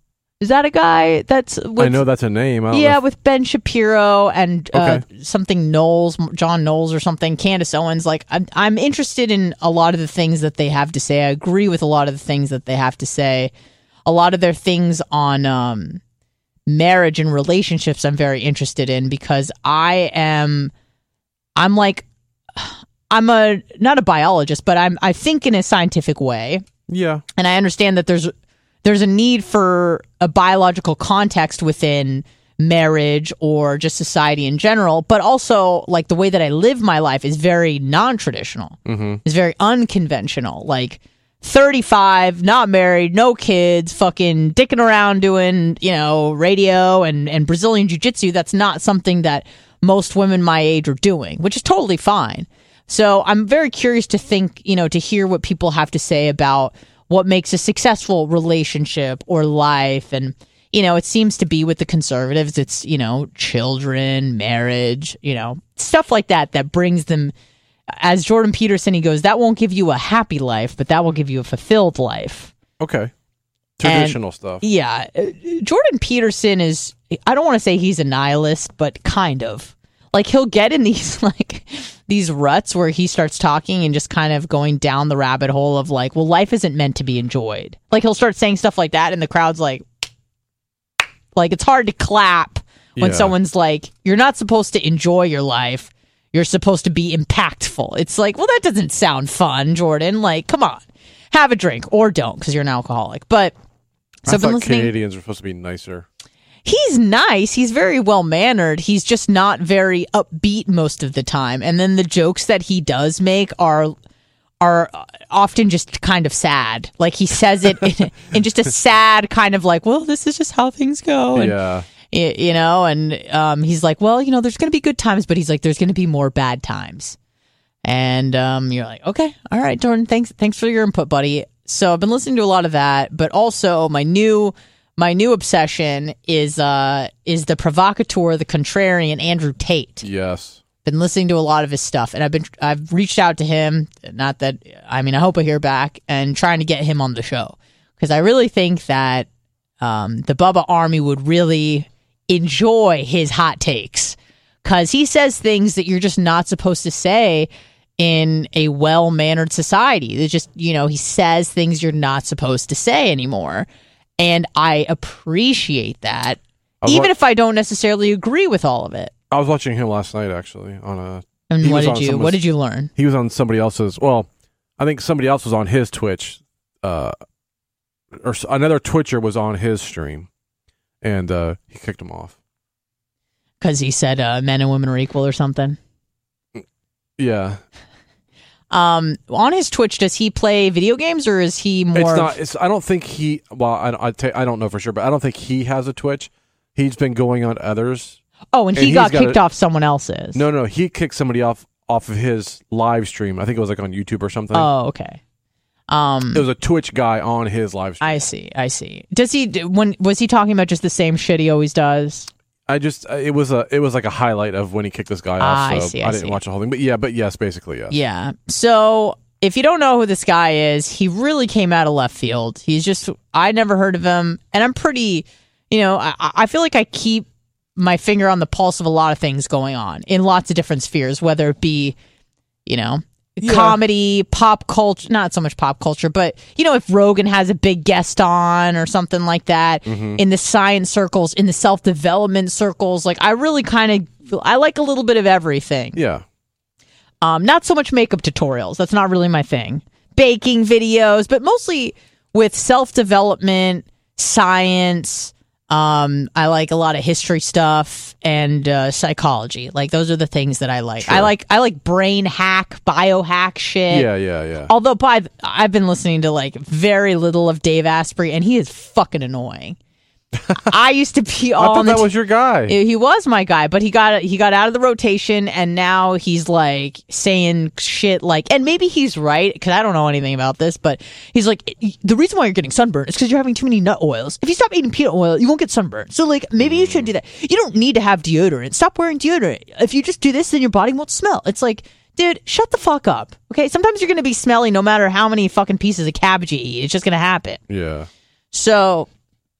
Is that a guy that's with, I know that's a name. I don't know yeah, if- with Ben Shapiro and uh, Okay. something Knowles, John Knowles or something, Candace Owens. Like, I'm, I'm interested in a lot of the things that they have to say. I agree with a lot of the things that they have to say. A lot of their things on um, marriage and relationships I'm very interested in, because I am, I'm like, I'm a, not a biologist, but I'm, I think in a scientific way. Yeah. And I understand that there's there's a need for a biological context within marriage or just society in general, but also like the way that I live my life is very non-traditional. Mm-hmm. It's very unconventional. Like thirty-five, not married, no kids, fucking dicking around doing, you know, radio and, and Brazilian jiu-jitsu. That's not something that most women my age are doing, which is totally fine. So I'm very curious to think, you know, to hear what people have to say about what makes a successful relationship or life. And, you know, it seems to be with the conservatives, it's, you know, children, marriage, you know, stuff like that, that brings them, as Jordan Peterson, he goes, that won't give you a happy life, but that will give you a fulfilled life. Okay. Traditional stuff. Yeah. uh, Jordan Peterson is, I don't want to say he's a nihilist, but kind of. Like, he'll get in these, like, these ruts where he starts talking and just kind of going down the rabbit hole of, like, well, life isn't meant to be enjoyed. Like, he'll start saying stuff like that, and the crowd's like, like, it's hard to clap when Yeah. someone's like, you're not supposed to enjoy your life. You're supposed to be impactful. It's like, well, that doesn't sound fun, Jordan. Like, come on. Have a drink, or don't, because you're an alcoholic. But, so I I've been thought listening. Canadians were supposed to be nicer. He's nice. He's very well mannered. He's just not very upbeat most of the time. And then the jokes that he does make are are often just kind of sad. Like he says it in, in just a sad kind of like, well, this is just how things go. And, yeah. you know, and um, he's like, well, you know, there's going to be good times, but he's like, there's going to be more bad times. And um, you're like, okay, all right, Jordan, thanks, thanks for your input, buddy. So I've been listening to a lot of that, but also my new, my new obsession is uh, is the provocateur, the contrarian, Andrew Tate. Yes. Been listening to a lot of his stuff, and I've been, I've reached out to him. Not that, I mean, I hope I hear back, and trying to get him on the show because I really think that um, the Bubba Army would really enjoy his hot takes because he says things that you're just not supposed to say in a well-mannered society. It's just, you know, he says things you're not supposed to say anymore. And I appreciate that, even wa- if I don't necessarily agree with all of it. I was watching him last night, actually, on a... And what did you what did you learn? He was on somebody else's... Well, I think somebody else was on his Twitch. Uh, or another Twitcher was on his stream. And uh, he kicked him off. Because he said uh, men and women are equal or something? Yeah. Um, on his Twitch, does he play video games or is he more? It's not. It's. I don't think he. Well, I. I, ta- I don't know for sure, but I don't think he has a Twitch. He's been going on others. Oh, and, and he got got kicked a, off someone else's. No, no, he kicked somebody off off of his live stream. I think it was like on YouTube or something. Oh, okay. Um, it was a Twitch guy on his live stream. I see. I see. Does he? When was he talking about just the same shit he always does? I just it was a it was like a highlight of when he kicked this guy off. Ah, so I see. I, I didn't see. watch the whole thing, but yeah, but yes, basically yes. Yeah. So. If you don't know who this guy is, he really came out of left field. He's just, I never heard of him. And I'm pretty, you know, I, I feel like I keep my finger on the pulse of a lot of things going on in lots of different spheres, whether it be, you know, yeah. comedy, pop culture, not so much pop culture, but, you know, if Rogan has a big guest on or something like that, mm-hmm. in the science circles, in the self-development circles, like I really kind of, I like a little bit of everything. Yeah. Um, not so much makeup tutorials. That's not really my thing. Baking videos, but mostly with self-development, science. Um, I like a lot of history stuff and uh, psychology. Like those are the things that I like. Sure. I like I like brain hack, biohack shit. Yeah, yeah, yeah. Although I've, I've been listening to like very little of Dave Asprey, and he is fucking annoying. I used to be all I thought that t- was your guy. He was my guy, but he got he got out of the rotation, and now he's like saying shit like, and maybe he's right because I don't know anything about this, but he's like, the reason why you're getting sunburned is because you're having too many nut oils. If you stop eating peanut oil, you won't get sunburned. So like, maybe you should do that. You don't need to have deodorant. Stop wearing deodorant. If you just do this, then your body won't smell. It's like, dude, shut the fuck up. Okay, sometimes you're gonna be smelly no matter how many fucking pieces of cabbage you eat. It's just gonna happen. Yeah. So.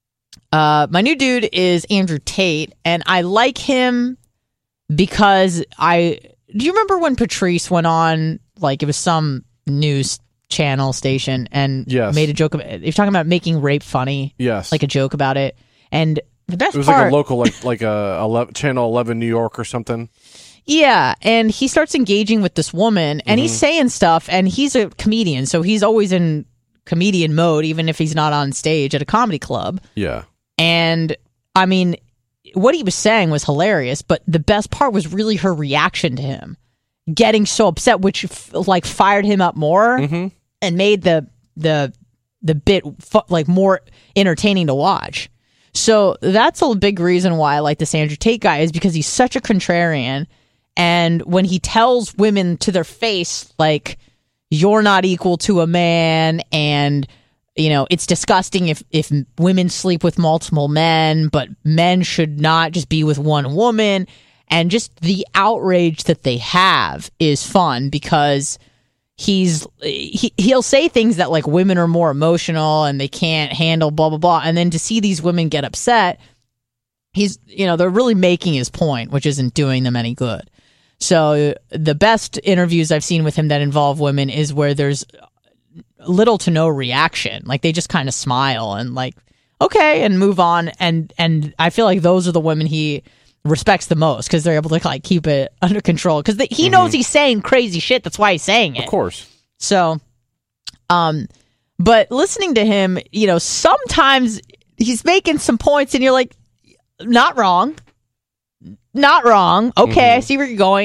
Uh, my new dude is Andrew Tate, and I like him because I. Do you remember when Patrice went on, like it was some news channel station, and yes. made a joke of it? You're talking about making rape funny, yes, like a joke about it, and the best it was part, like a local, like like a eleven, Channel eleven New York or something. Yeah, and he starts engaging with this woman, and mm-hmm. he's saying stuff, and he's a comedian, so he's always in comedian mode, even if he's not on stage at a comedy club. Yeah. And I mean, what he was saying was hilarious, but the best part was really her reaction to him getting so upset, which f- like fired him up more mm-hmm. and made the the the bit fu- like more entertaining to watch. So that's a big reason why I like this Andrew Tate guy, is because he's such a contrarian, and when he tells women to their face like, you're not equal to a man, and you know, it's disgusting if, if women sleep with multiple men, but men should not just be with one woman. And just the outrage that they have is fun because he's he, he'll say things that like women are more emotional and they can't handle blah, blah, blah. And then to see these women get upset, he's, you know, they're really making his point, which isn't doing them any good. So the best interviews I've seen with him that involve women is where there's little to no reaction. Like they just kind of smile and like, okay, and move on. And and I feel like those are the women he respects the most because they're able to like keep it under control because he mm-hmm. knows he's saying crazy shit. That's why he's saying it. Of course. So, um, but listening to him, you know, sometimes he's making some points and you're like, not wrong, not wrong. Okay, mm-hmm. I see where you're going.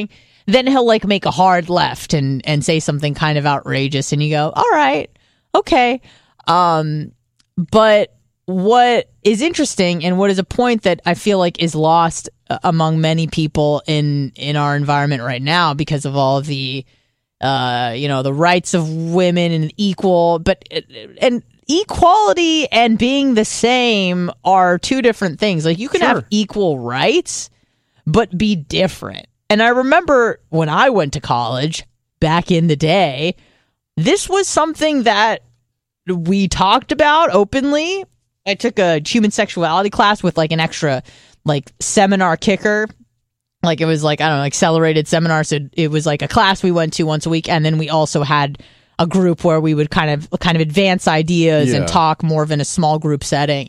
then he'll like make a hard left and and say something kind of outrageous, and you go, all right, okay. Um, but what is interesting, and what is a point that I feel like is lost uh, among many people in in our environment right now because of all of the uh you know the rights of women and equal, but and equality and being the same are two different things. Like you can Sure. have equal rights but be different. And I remember when I went to college back in the day, this was something that we talked about openly. I took a human sexuality class with like an extra like seminar kicker. Like it was like, I don't know, accelerated seminar. So it was like a class we went to once a week. And then we also had a group where we would kind of kind of advance ideas Yeah. and talk more of in a small group setting.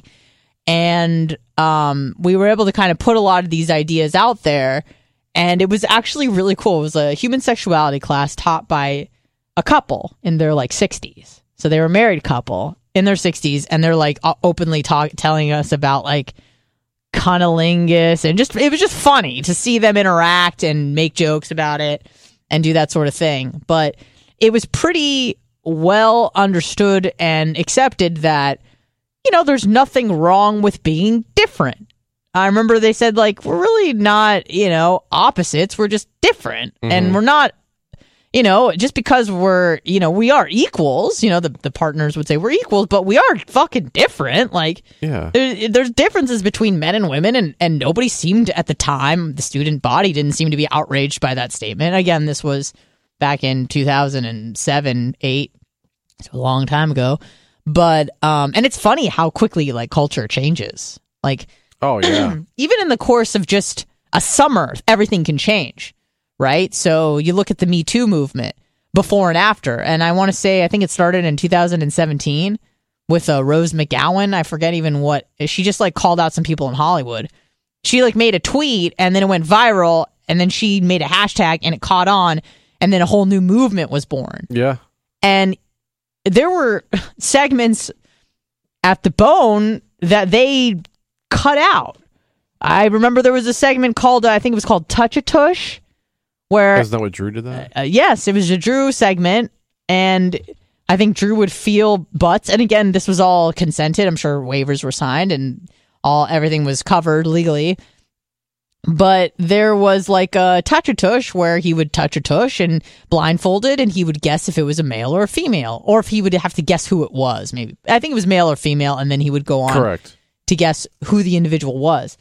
And um, we were able to kind of put a lot of these ideas out there. And it was actually really cool. It was a human sexuality class taught by a couple in their like sixties. So they were a married couple in their sixties, and they're like openly talk, telling us about like cunnilingus, and just it was just funny to see them interact and make jokes about it and do that sort of thing. But it was pretty well understood and accepted that, you know, there's nothing wrong with being different. I remember they said, like, we're really not, you know, opposites. We're just different. Mm-hmm. And we're not, you know, just because we're, you know, we are equals, you know, the, the partners would say we're equals, but we are fucking different. Like, yeah. there, there's differences between men and women, and, and nobody seemed at the time, the student body didn't seem to be outraged by that statement. Again, this was back in two thousand seven, eight, so a long time ago. But, um, and it's funny how quickly, like, culture changes. Like, oh, yeah. even in the course of just a summer, everything can change. Right? So you look at the Me Too movement before and after. And I want to say, I think it started in two thousand seventeen with uh, Rose McGowan. I forget even what. She just like called out some people in Hollywood. She like made a tweet and then it went viral. And then she made a hashtag and it caught on. And then a whole new movement was born. Yeah. And there were segments at the Bone that they cut out. I remember there was a segment called, uh, I think it was called Touch a Tush. Where, Isn't that what Drew did that? Uh, yes, it was a Drew segment, and I think Drew would feel butts. And again, this was all consented. I'm sure waivers were signed, and all everything was covered legally. But there was like a touch a tush where he would touch a tush and blindfolded, and he would guess if it was a male or a female, or if he would have to guess who it was. Maybe I think it was male or female, and then he would go on Correct. to guess who the individual was.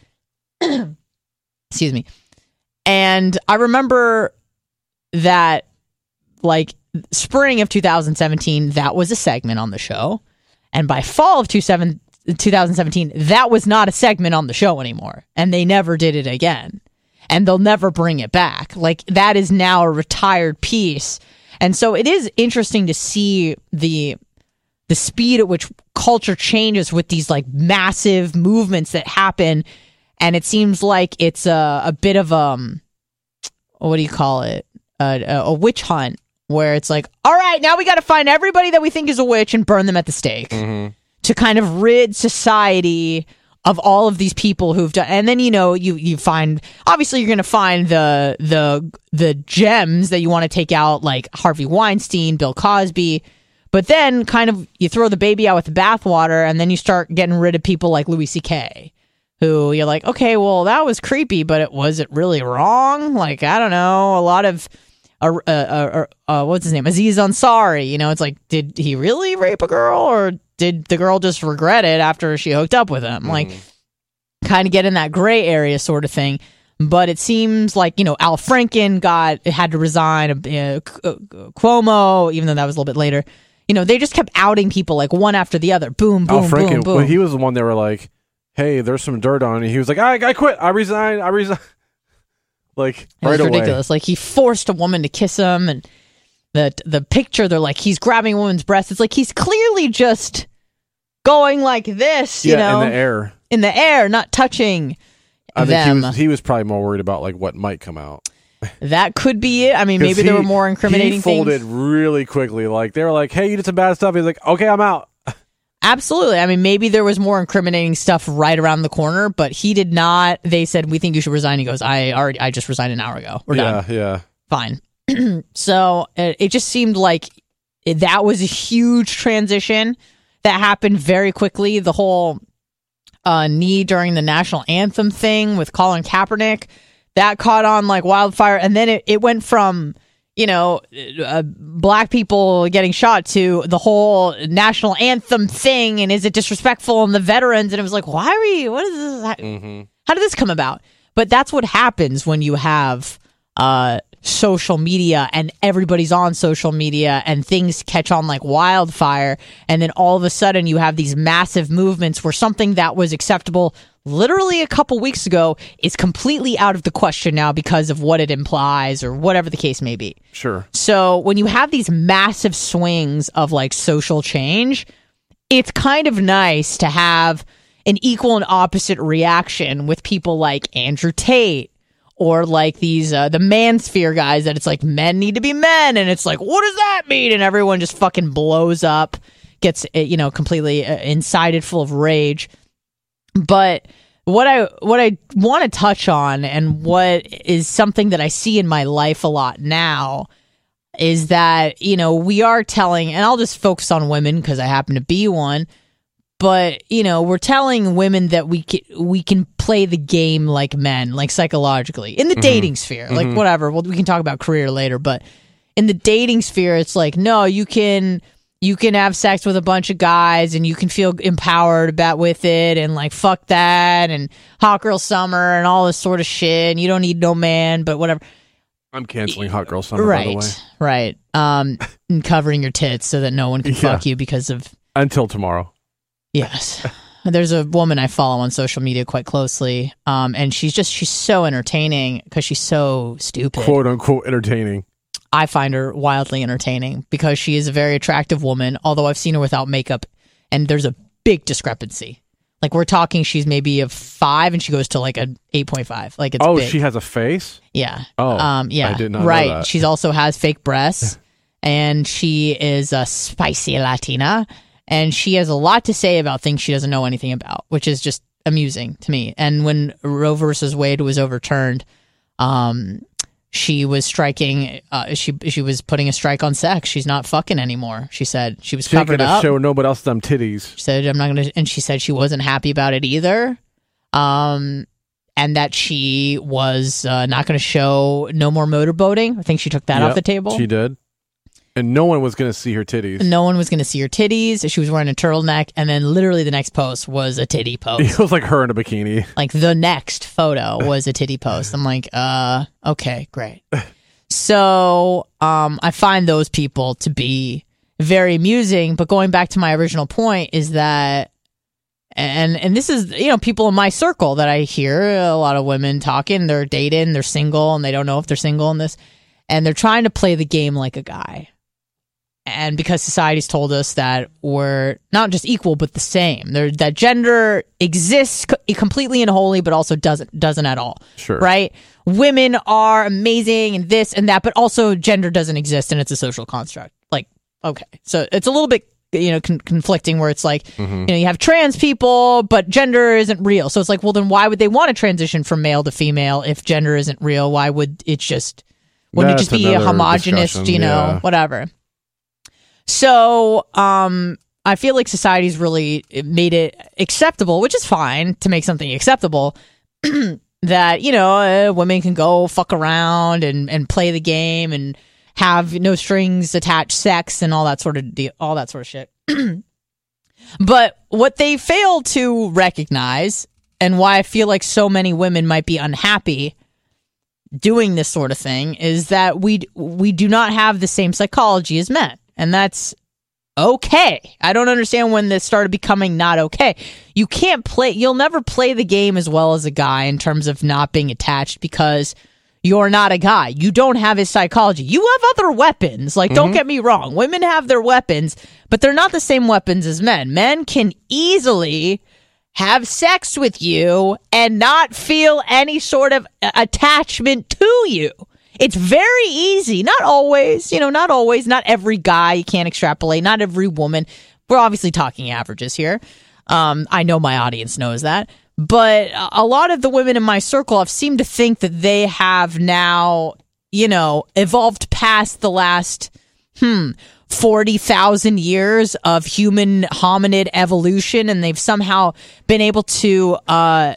Excuse me. And I remember that, like, spring of two thousand seventeen, that was a segment on the show. And by fall of two thousand seventeen, that was not a segment on the show anymore. And they never did it again. And they'll never bring it back. Like, that is now a retired piece. And so it is interesting to see the the speed at which culture changes with these, like, massive movements that happen. And it seems like it's a, a bit of um, what do you call it? A, a witch hunt where it's like, all right, now we got to find everybody that we think is a witch and burn them at the stake Mm-hmm. to kind of rid society of all of these people who've done. And then, you know, you you find, obviously you're going to find the the the gems that you want to take out, like Harvey Weinstein, Bill Cosby. But then kind of you throw the baby out with the bathwater, and then you start getting rid of people like Louis C K, who you're like, okay, well, that was creepy, but it was it really wrong? Like, I don't know. A lot of, uh, uh, uh, uh, what's his name? Aziz Ansari. You know, it's like, did he really rape a girl, or did the girl just regret it after she hooked up with him? Mm. Like, kind of get in that gray area sort of thing. But it seems like, you know, Al Franken got had to resign. Uh, Cuomo, even though that was a little bit later. You know, they just kept outing people like one after the other. Boom, boom, Al Franken, boom, boom. well, he was the one that were like, hey, there's some dirt on it. He was like, I, I quit. I resign. I resign. Like, it right was away. ridiculous. Like, he forced a woman to kiss him, and the the picture, they're like, he's grabbing a woman's breast. It's like he's clearly just going like this, you yeah, know, in the air, in the air, not touching I them. think he was, he was probably more worried about like what might come out. That could be it. I mean, maybe he, there were more incriminating he folded things. really quickly. Like, they were like, hey, you did some bad stuff. He's like, okay, I'm out. Absolutely. I mean, maybe there was more incriminating stuff right around the corner, but he did not. They said, we think you should resign. He goes, I already, I just resigned an hour ago. We're yeah, done. Yeah. fine. So it, it just seemed like that was a huge transition that happened very quickly. The whole uh, knee during the national anthem thing with Colin Kaepernick, that caught on like wildfire. And then it, it went from, you know, uh, black people getting shot to the whole national anthem thing. And is it disrespectful and the veterans? And it was like, why are we, what is this? How, mm-hmm. how did this come about? But that's what happens when you have uh, social media and everybody's on social media and things catch on like wildfire. And then all of a sudden you have these massive movements where something that was acceptable literally a couple weeks ago is completely out of the question now because of what it implies or whatever the case may be. Sure. So when you have these massive swings of like social change, it's kind of nice to have an equal and opposite reaction with people like Andrew Tate or like these, uh, the mansphere guys that it's like men need to be men. And it's like, what does that mean? And everyone just fucking blows up, gets, you know, completely uh, incited, full of rage. But what I what I want to touch on and what is something that I see in my life a lot now is that, you know, we are telling, and I'll just focus on women because I happen to be one, but, you know, we're telling women that we can, we can play the game like men, like psychologically, in the mm-hmm. dating sphere, like mm-hmm. whatever. Well, we can talk about career later, but in the dating sphere, it's like, no, you can... You can have sex with a bunch of guys and you can feel empowered about with it and like fuck that and hot girl summer and all this sort of shit and you don't need no man, but whatever. I'm canceling hot girl summer, right, by the way. Right. Um, and covering your tits so that no one can yeah. fuck you because of... Until tomorrow. Yes. There's a woman I follow on social media quite closely, um, and she's just, she's so entertaining because she's so stupid. Quote unquote entertaining. I find her wildly entertaining because she is a very attractive woman, although I've seen her without makeup, and there's a big discrepancy. Like, we're talking she's maybe a five, and she goes to, like, an eight point five. Like, it's Oh, big. she has a face? Yeah. Oh, um, yeah. I did not right. know that. She also has fake breasts, and she is a spicy Latina, and she has a lot to say about things she doesn't know anything about, which is just amusing to me. And when Roe versus Wade was overturned, um... she was striking. Uh, she she was putting a strike on sex. She's not fucking anymore. She said she was she covered gonna up. Show nobody else them titties. She said I'm not gonna. And she said she wasn't happy about it either. Um, and that she was uh, not gonna show no more motorboating. I think she took that yep, off the table. She did. And no one was going to see her titties. No one was going to see her titties. She was wearing a turtleneck, and then literally the next post was a titty post. It was like her in a bikini. Like the next photo was a titty post. I'm like, uh, okay, great. So um, I find those people to be very amusing. But going back to my original point is that, and and this is, you know, people in my circle that I hear a lot of women talking. They're dating, they're single, and they don't know if they're single in this, and they're trying to play the game like a guy. And because society's told us that we're not just equal, but the same, there, that gender exists co- completely and wholly, but also doesn't doesn't at all. Sure. Right? Women are amazing and this and that, but also gender doesn't exist and it's a social construct. Like, okay. So it's a little bit, you know, con- conflicting where it's like, mm-hmm. you know, you have trans people, but gender isn't real. So it's like, well, then why would they want to transition from male to female if gender isn't real? Why would it just, wouldn't That's it just be a homogenous, you know, yeah. whatever. So, um, I feel like society's really made it acceptable, which is fine to make something acceptable, that, you know, uh, women can go fuck around and, and play the game and have no strings attached sex and all that sort of deal, all that sort of shit. But what they fail to recognize, and why I feel like so many women might be unhappy doing this sort of thing, is that we we do not have the same psychology as men. And that's okay. I don't understand when this started becoming not okay. You can't play, you'll never play the game as well as a guy in terms of not being attached because you're not a guy. You don't have his psychology. You have other weapons. Like, mm-hmm. don't get me wrong. Women have their weapons, but they're not the same weapons as men. Men can easily have sex with you and not feel any sort of attachment to you. It's very easy. Not always, you know, not always, not every guy. You can't extrapolate. Not every woman. We're obviously talking averages here. Um, I know my audience knows that. But a lot of the women in my circle have seemed to think that they have now you know, evolved past the last, hmm, forty thousand years of human hominid evolution, and they've somehow been able to uh,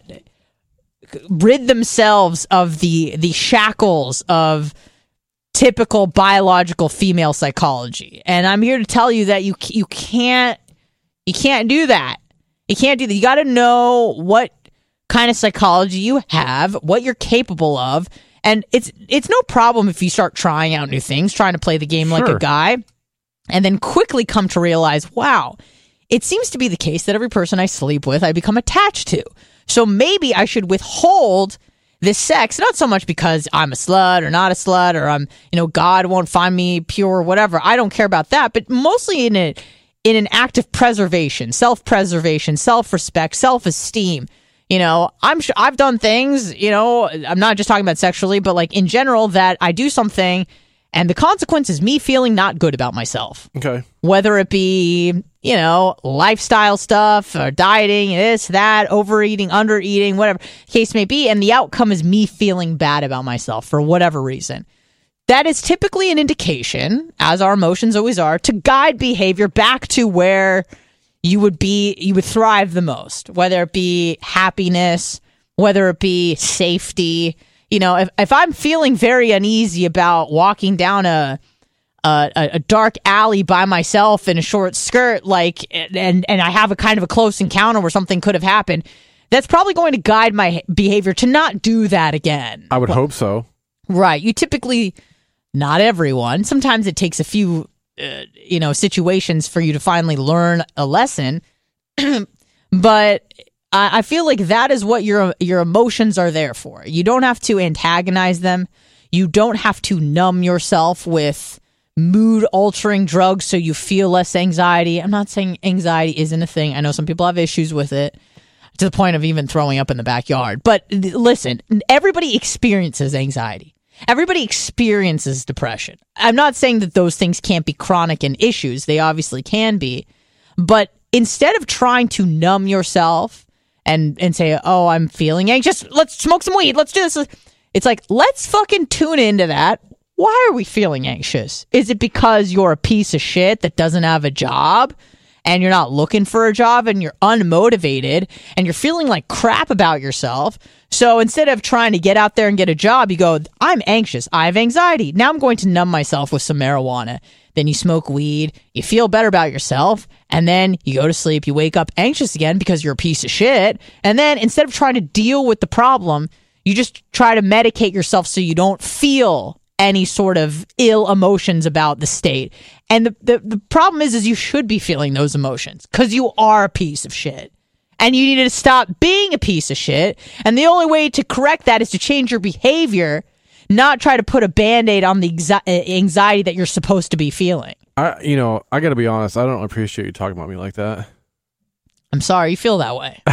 rid themselves of the the shackles of typical biological female psychology. And I'm here to tell you that you you can't you can't do that. You can't do that. You got to know what kind of psychology you have, what you're capable of, and it's it's no problem if you start trying out new things, trying to play the game like Sure. a guy, and then quickly come to realize, wow, it seems to be the case that every person I sleep with, I become attached to. So maybe I should withhold this sex, not so much because I'm a slut or not a slut, or I'm, you know, God won't find me pure or whatever. I don't care about that, but mostly in a in an act of preservation, self-preservation, self-respect, self-esteem. You know, I'm sure I've done things, you know, I'm not just talking about sexually, but like in general, that I do something and the consequence is me feeling not good about myself. Okay. Whether it be, you know, lifestyle stuff or dieting, this, that, overeating, undereating, whatever the case may be. And the outcome is me feeling bad about myself for whatever reason. That is typically an indication, as our emotions always are, to guide behavior back to where you would be, you would thrive the most, whether it be happiness, whether it be safety. You know, if, if I'm feeling very uneasy about walking down a, a a dark alley by myself in a short skirt, like, and and I have a kind of a close encounter where something could have happened, that's probably going to guide my behavior to not do that again. I would hope so. Right. You typically, not everyone, sometimes it takes a few, uh, you know, situations for you to finally learn a lesson. But I, I feel like that is what your your emotions are there for. You don't have to antagonize them. You don't have to numb yourself with mood-altering drugs so you feel less anxiety. I'm not saying anxiety isn't a thing. I know some people have issues with it, to the point of even throwing up in the backyard. But listen, everybody experiences anxiety. Everybody experiences depression. I'm not saying that those things can't be chronic and issues. They obviously can be. But instead of trying to numb yourself and, and say, oh, I'm feeling anxious, let's smoke some weed, let's do this. It's like, let's fucking tune into that. Why are we feeling anxious? Is it because you're a piece of shit that doesn't have a job? And you're not looking for a job and you're unmotivated and you're feeling like crap about yourself. So instead of trying to get out there and get a job, you go, I'm anxious. I have anxiety. Now I'm going to numb myself with some marijuana. Then you smoke weed. You feel better about yourself. And then you go to sleep. You wake up anxious again because you're a piece of shit. And then instead of trying to deal with the problem, you just try to medicate yourself so you don't feel any sort of ill emotions about the state. And the, the, the problem is, is you should be feeling those emotions because you are a piece of shit. And you need to stop being a piece of shit. And the only way to correct that is to change your behavior, not try to put a Band-Aid on the exi- anxiety that you're supposed to be feeling. I, you know, I got to be honest. I don't appreciate you talking about me like that. I'm sorry you feel that way.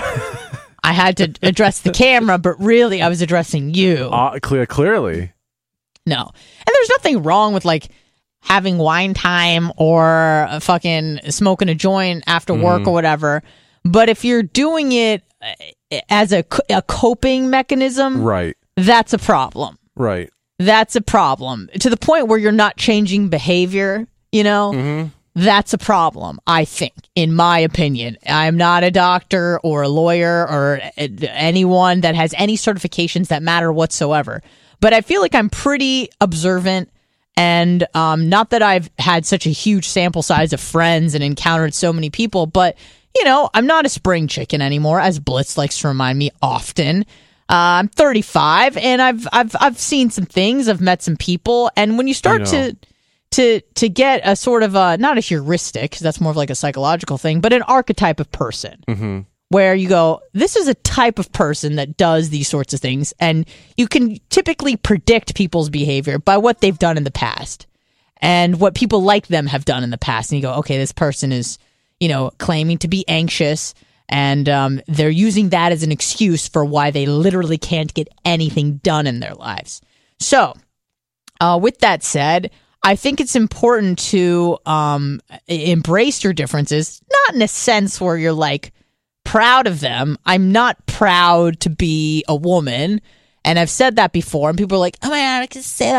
I had to address the camera, but really I was addressing you. Uh, clear, clearly. No. And there's nothing wrong with like having wine time or uh, fucking smoking a joint after work Mm. or whatever. But if you're doing it uh, as a, a coping mechanism, Right. that's a problem. Right. That's a problem. To the point where you're not changing behavior, you know? Mm-hmm. That's a problem, I think, in my opinion. I'm not a doctor or a lawyer or anyone that has any certifications that matter whatsoever. But I feel like I'm pretty observant, and um, not that I've had such a huge sample size of friends and encountered so many people, but, you know, I'm not a spring chicken anymore, as Blitz likes to remind me often. Uh, I'm thirty-five, and I've I've I've seen some things. I've met some people, and when you start to to to get a sort of a, not a heuristic, because that's more of like a psychological thing, but an archetype of person. Mm-hmm. Where you go, this is a type of person that does these sorts of things, and you can typically predict people's behavior by what they've done in the past and what people like them have done in the past. And you go, okay, this person is, you know, claiming to be anxious, and um, they're using that as an excuse for why they literally can't get anything done in their lives. So, uh, with that said, I think it's important to um, embrace your differences, not in a sense where you're like, proud of them. I'm not proud to be a woman, and I've said that before, and people are like, oh my god, I can say that.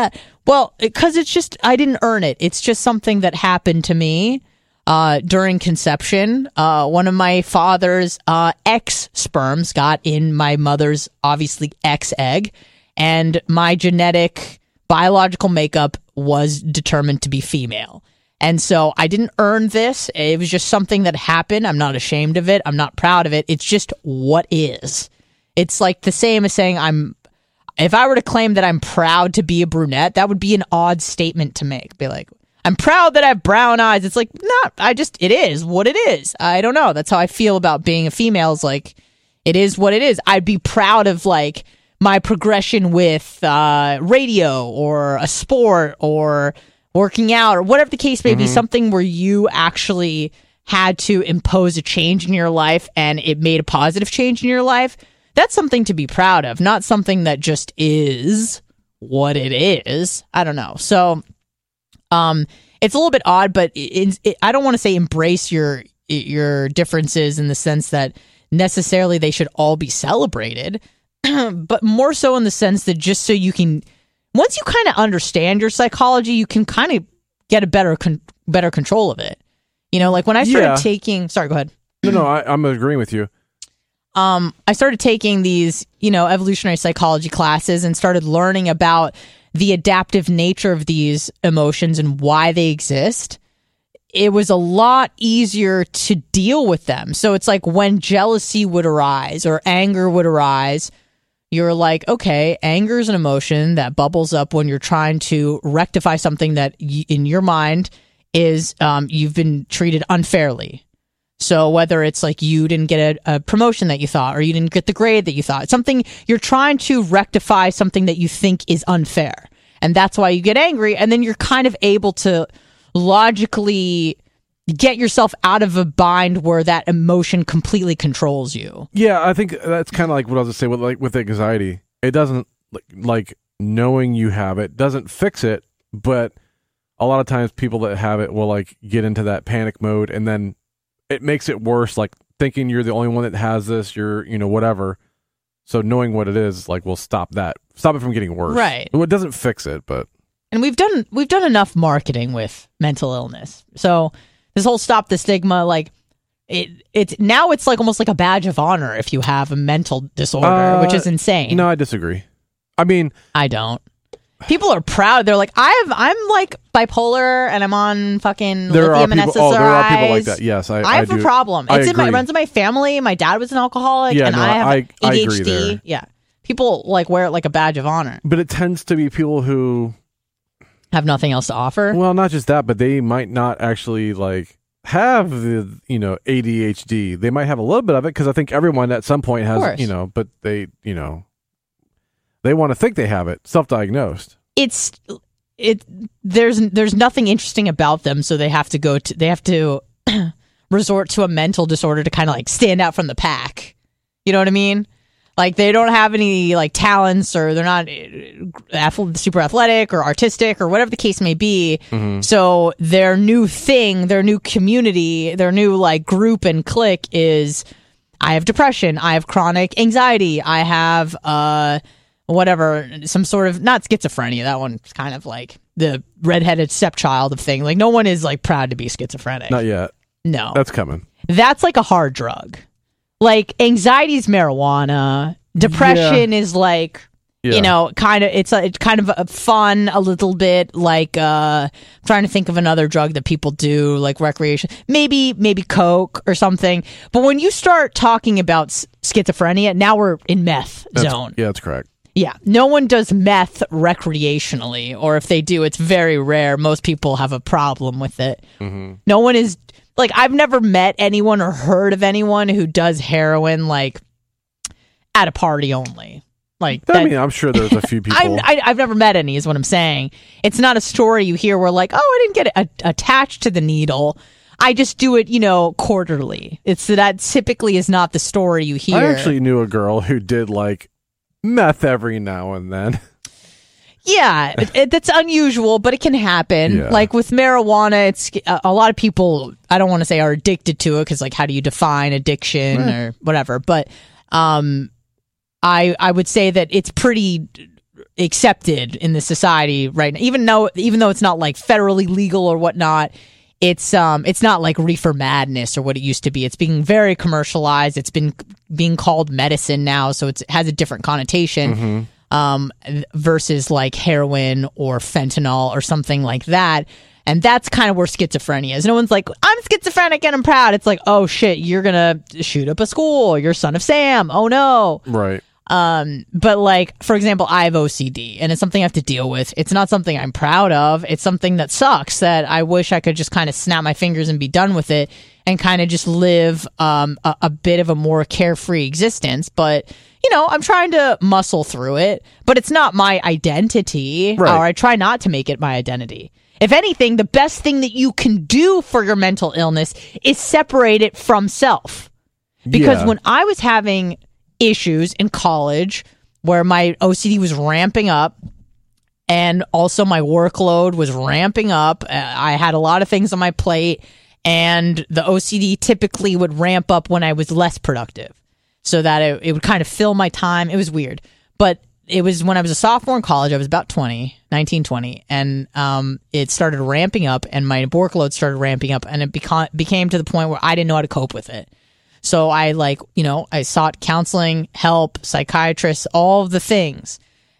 Well, because it's just, I didn't earn it. It's just something that happened to me uh, during conception. Uh, one of my father's uh, ex sperms got in my mother's, obviously, ex egg, and my genetic biological makeup was determined to be female. And so I didn't earn this. It was just something that happened. I'm not ashamed of it. I'm not proud of it. It's just what is. It's like the same as saying I'm, if I were to claim that I'm proud to be a brunette, that would be an odd statement to make. Be like, I'm proud that I have brown eyes. It's like, no, I just, it is what it is. I don't know. That's how I feel about being a female. Is like, it is what it is. I'd be proud of like my progression with uh, radio or a sport or working out or whatever the case may mm-hmm. be, something where you actually had to impose a change in your life and it made a positive change in your life. That's something to be proud of, not something that just is what it is. I don't know. So um, it's a little bit odd, but it, it, I don't want to say embrace your your differences in the sense that necessarily they should all be celebrated, but more so in the sense that just so you can, once you kind of understand your psychology, you can kind of get a better con- better control of it. You know, like when I started yeah. taking, sorry, go ahead. No, no, I, I'm agreeing with you. Um, I started taking these, you know, evolutionary psychology classes and started learning about the adaptive nature of these emotions and why they exist. It was a lot easier to deal with them. So it's like when jealousy would arise or anger would arise, you're like, okay, anger is an emotion that bubbles up when you're trying to rectify something that y- in your mind is um, you've been treated unfairly. So whether it's like you didn't get a, a promotion that you thought, or you didn't get the grade that you thought, something you're trying to rectify something that you think is unfair. And that's why you get angry. And then you're kind of able to logically get yourself out of a bind where that emotion completely controls you. Yeah, I think that's kind of like what I was going to say with like with anxiety. It doesn't like, like knowing you have it doesn't fix it, but a lot of times people that have it will like get into that panic mode, and then it makes it worse, like thinking you're the only one that has this, you're, you know, whatever. So knowing what it is, like, will stop that, stop it from getting worse. Right. Well, it doesn't fix it, but. And we've done, we've done enough marketing with mental illness. So this whole stop the stigma, like it, it's now it's like almost like a badge of honor if you have a mental disorder, uh, which is insane. No, I disagree. I mean, I don't. People are proud. They're like, I have, I'm like bipolar, and I'm on fucking there lithium are and people, S S R Is. Oh, there are people like that. Yes, I, I I have do. a problem. I It's in my, it agree. runs in my family. My dad was an alcoholic, Yeah, and no, I have I- A D H D. I agree there. Yeah, people like wear it like a badge of honor. But it tends to be people who, Have nothing else to offer. well, not just that, but they might not actually like have the, you know, A D H D. They might have a little bit of it because I think everyone at some point course. has, you know, but they, you know, they want to think they have it, self-diagnosed. It's it. There's there's nothing interesting about them, so they have to go to they have to resort to a mental disorder to kind of like stand out from the pack. You know what I mean? Like they don't have any like talents, or they're not ath- super athletic or artistic or whatever the case may be. Mm-hmm. So their new thing, their new community, their new like group and clique is, I have depression, I have chronic anxiety, I have uh whatever, some sort of, not schizophrenia. That one's kind of like the redheaded stepchild of thing. Like no one is like proud to be schizophrenic. Not yet. No, That's coming. that's like a hard drug. Like anxiety is marijuana. Depression is like, Yeah. you know, kind of, it's, a, it's kind of a fun, a little bit like, uh, I'm trying to think of another drug that people do, like recreation, maybe, maybe Coke or something. But when you start talking about s- schizophrenia, now we're in meth That's- zone. Yeah, that's correct. Yeah, no one does meth recreationally, or if they do, it's very rare. Most people have a problem with it. Mm-hmm. No one is, like, I've never met anyone or heard of anyone who does heroin, like, at a party only. Like, I that, mean, I'm sure there's a few people. I'm, I, I've never met any, is what I'm saying. It's not a story you hear where, like, oh, I didn't get a- attached to the needle. I just do it, you know, quarterly. It's that typically is not the story you hear. I actually knew a girl who did, like, meth every now and then. Yeah, it, it, that's unusual, but it can happen. Yeah. Like with marijuana, it's a, a lot of people, I don't want to say are addicted to it, because like, how do you define addiction Right. or whatever? But um, I I would say that it's pretty accepted in the society right now. Even though even though it's not like federally legal or whatnot, it's um it's not like reefer madness or what it used to be. It's being very commercialized. It's been being called medicine now, so it's, it has a different connotation. Mm-hmm. Um, versus like heroin or fentanyl or something like that. And that's kind of where schizophrenia is. No one's like, I'm schizophrenic and I'm proud. It's like, oh shit, you're gonna shoot up a school. You're Son of Sam. Oh no. Right. Um, but like, for example, I have O C D and it's something I have to deal with. It's not something I'm proud of. It's something that sucks that I wish I could just kind of snap my fingers and be done with it and kind of just live um, a, a bit of a more carefree existence. But, you know, I'm trying to muscle through it, but it's not my identity, right. or I try not to make it my identity. If anything, the best thing that you can do for your mental illness is separate it from self. Because Yeah. when I was having issues in college where my O C D was ramping up and also my workload was ramping up, uh, I had a lot of things on my plate, and the O C D typically would ramp up when I was less productive so that it, it would kind of fill my time. It was weird. But it was when I was a sophomore in college. I was about twenty, nineteen, twenty, and um, it started ramping up and my workload started ramping up, and it beca- became to the point where I didn't know how to cope with it. So I like, you know, I sought counseling, help, psychiatrists, all of the things.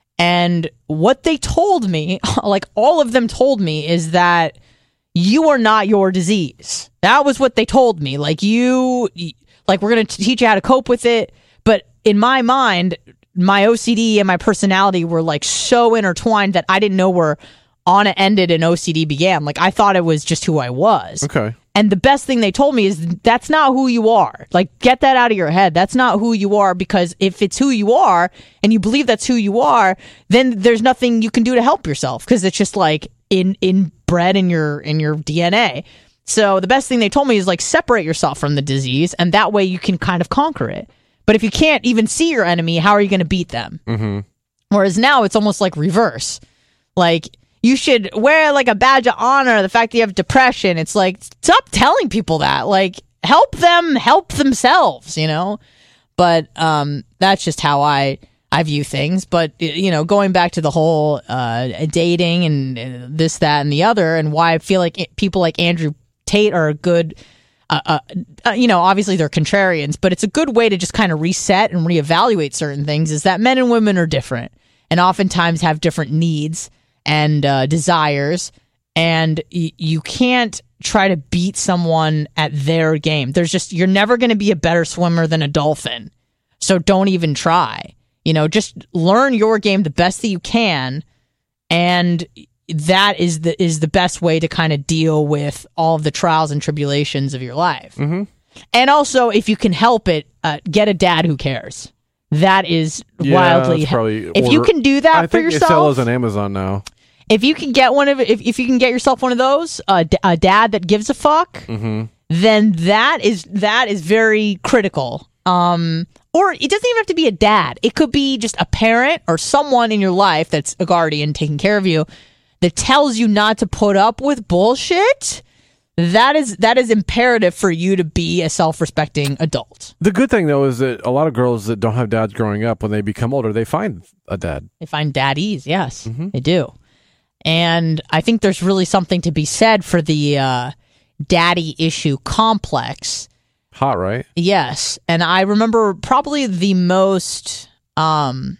And what they told me, like all of them told me, is that you are not your disease. That was what they told me. Like you, like we're going to teach you how to cope with it. But in my mind, my O C D and my personality were like so intertwined that I didn't know where Anna ended and O C D began. Like I thought it was just who I was. Okay. And the best thing they told me is that's not who you are. Like, get that out of your head. That's not who you are, because if it's who you are and you believe that's who you are, then there's nothing you can do to help yourself, because it's just like in inbred in your in your D N A. So the best thing they told me is like separate yourself from the disease, and that way you can kind of conquer it. But if you can't even see your enemy, how are you going to beat them? Mm-hmm. Whereas now it's almost like reverse. Like, you should wear like a badge of honor the fact that you have depression. It's like, stop telling people that. Like, help them help themselves, you know? But um, that's just how I, I view things. But, you know, going back to the whole uh, dating and, and this, that, and the other, and why I feel like it, people like Andrew Tate are a good, uh, uh, uh, you know, obviously they're contrarians, but it's a good way to just kind of reset and reevaluate certain things, is that men and women are different and oftentimes have different needs and uh, desires, and y- you can't try to beat someone at their game. There's just, you're never going to be a better swimmer than a dolphin, so don't even try. You know, just learn your game the best that you can, and that is the is the best way to kind of deal with all of the trials and tribulations of your life. Mm-hmm. And also, if you can help it, uh, get a dad who cares. That is Yeah, wildly. that's probably If you order- can do that I for think yourself, they sell those on Amazon now. if you can get one of, if if you can get yourself one of those, uh, d- a dad that gives a fuck, Mm-hmm. then that is that is very critical. Um, or it doesn't even have to be a dad. It could be just a parent or someone in your life that's a guardian taking care of you that tells you not to put up with bullshit. That is that is imperative for you to be a self-respecting adult. The good thing, though, is that a lot of girls that don't have dads growing up, when they become older, they find a dad. They find daddies, yes, they do. And I think there's really something to be said for the uh, daddy issue complex. Hot, right? Yes. And I remember probably the most um,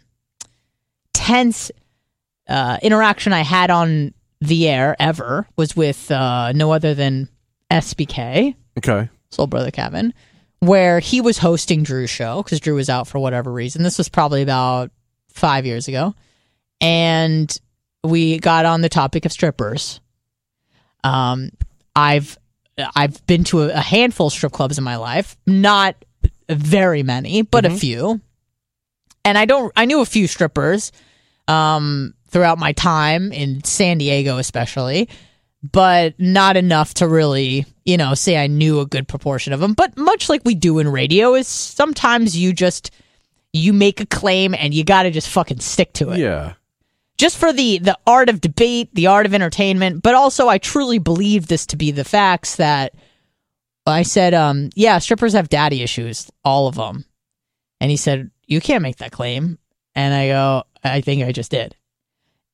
tense uh, interaction I had on the air ever was with uh, no other than S B K, Okay. Soul Brother Kevin, where he was hosting Drew's show because Drew was out for whatever reason. This was probably about five years ago. And we got on the topic of strippers. Um, I've I've been to a, a handful of strip clubs in my life, not very many, but Mm-hmm. a few. And I don't I knew a few strippers um, throughout my time in San Diego, especially, but not enough to really, you know, say I knew a good proportion of them. But much like we do in radio, is sometimes you just you make a claim and you got to just fucking stick to it. Yeah. Just for the, the art of debate, the art of entertainment, but also I truly believe this to be the facts that I said, um, yeah, strippers have daddy issues, all of them. And he said, you can't make that claim. And I go, I think I just did.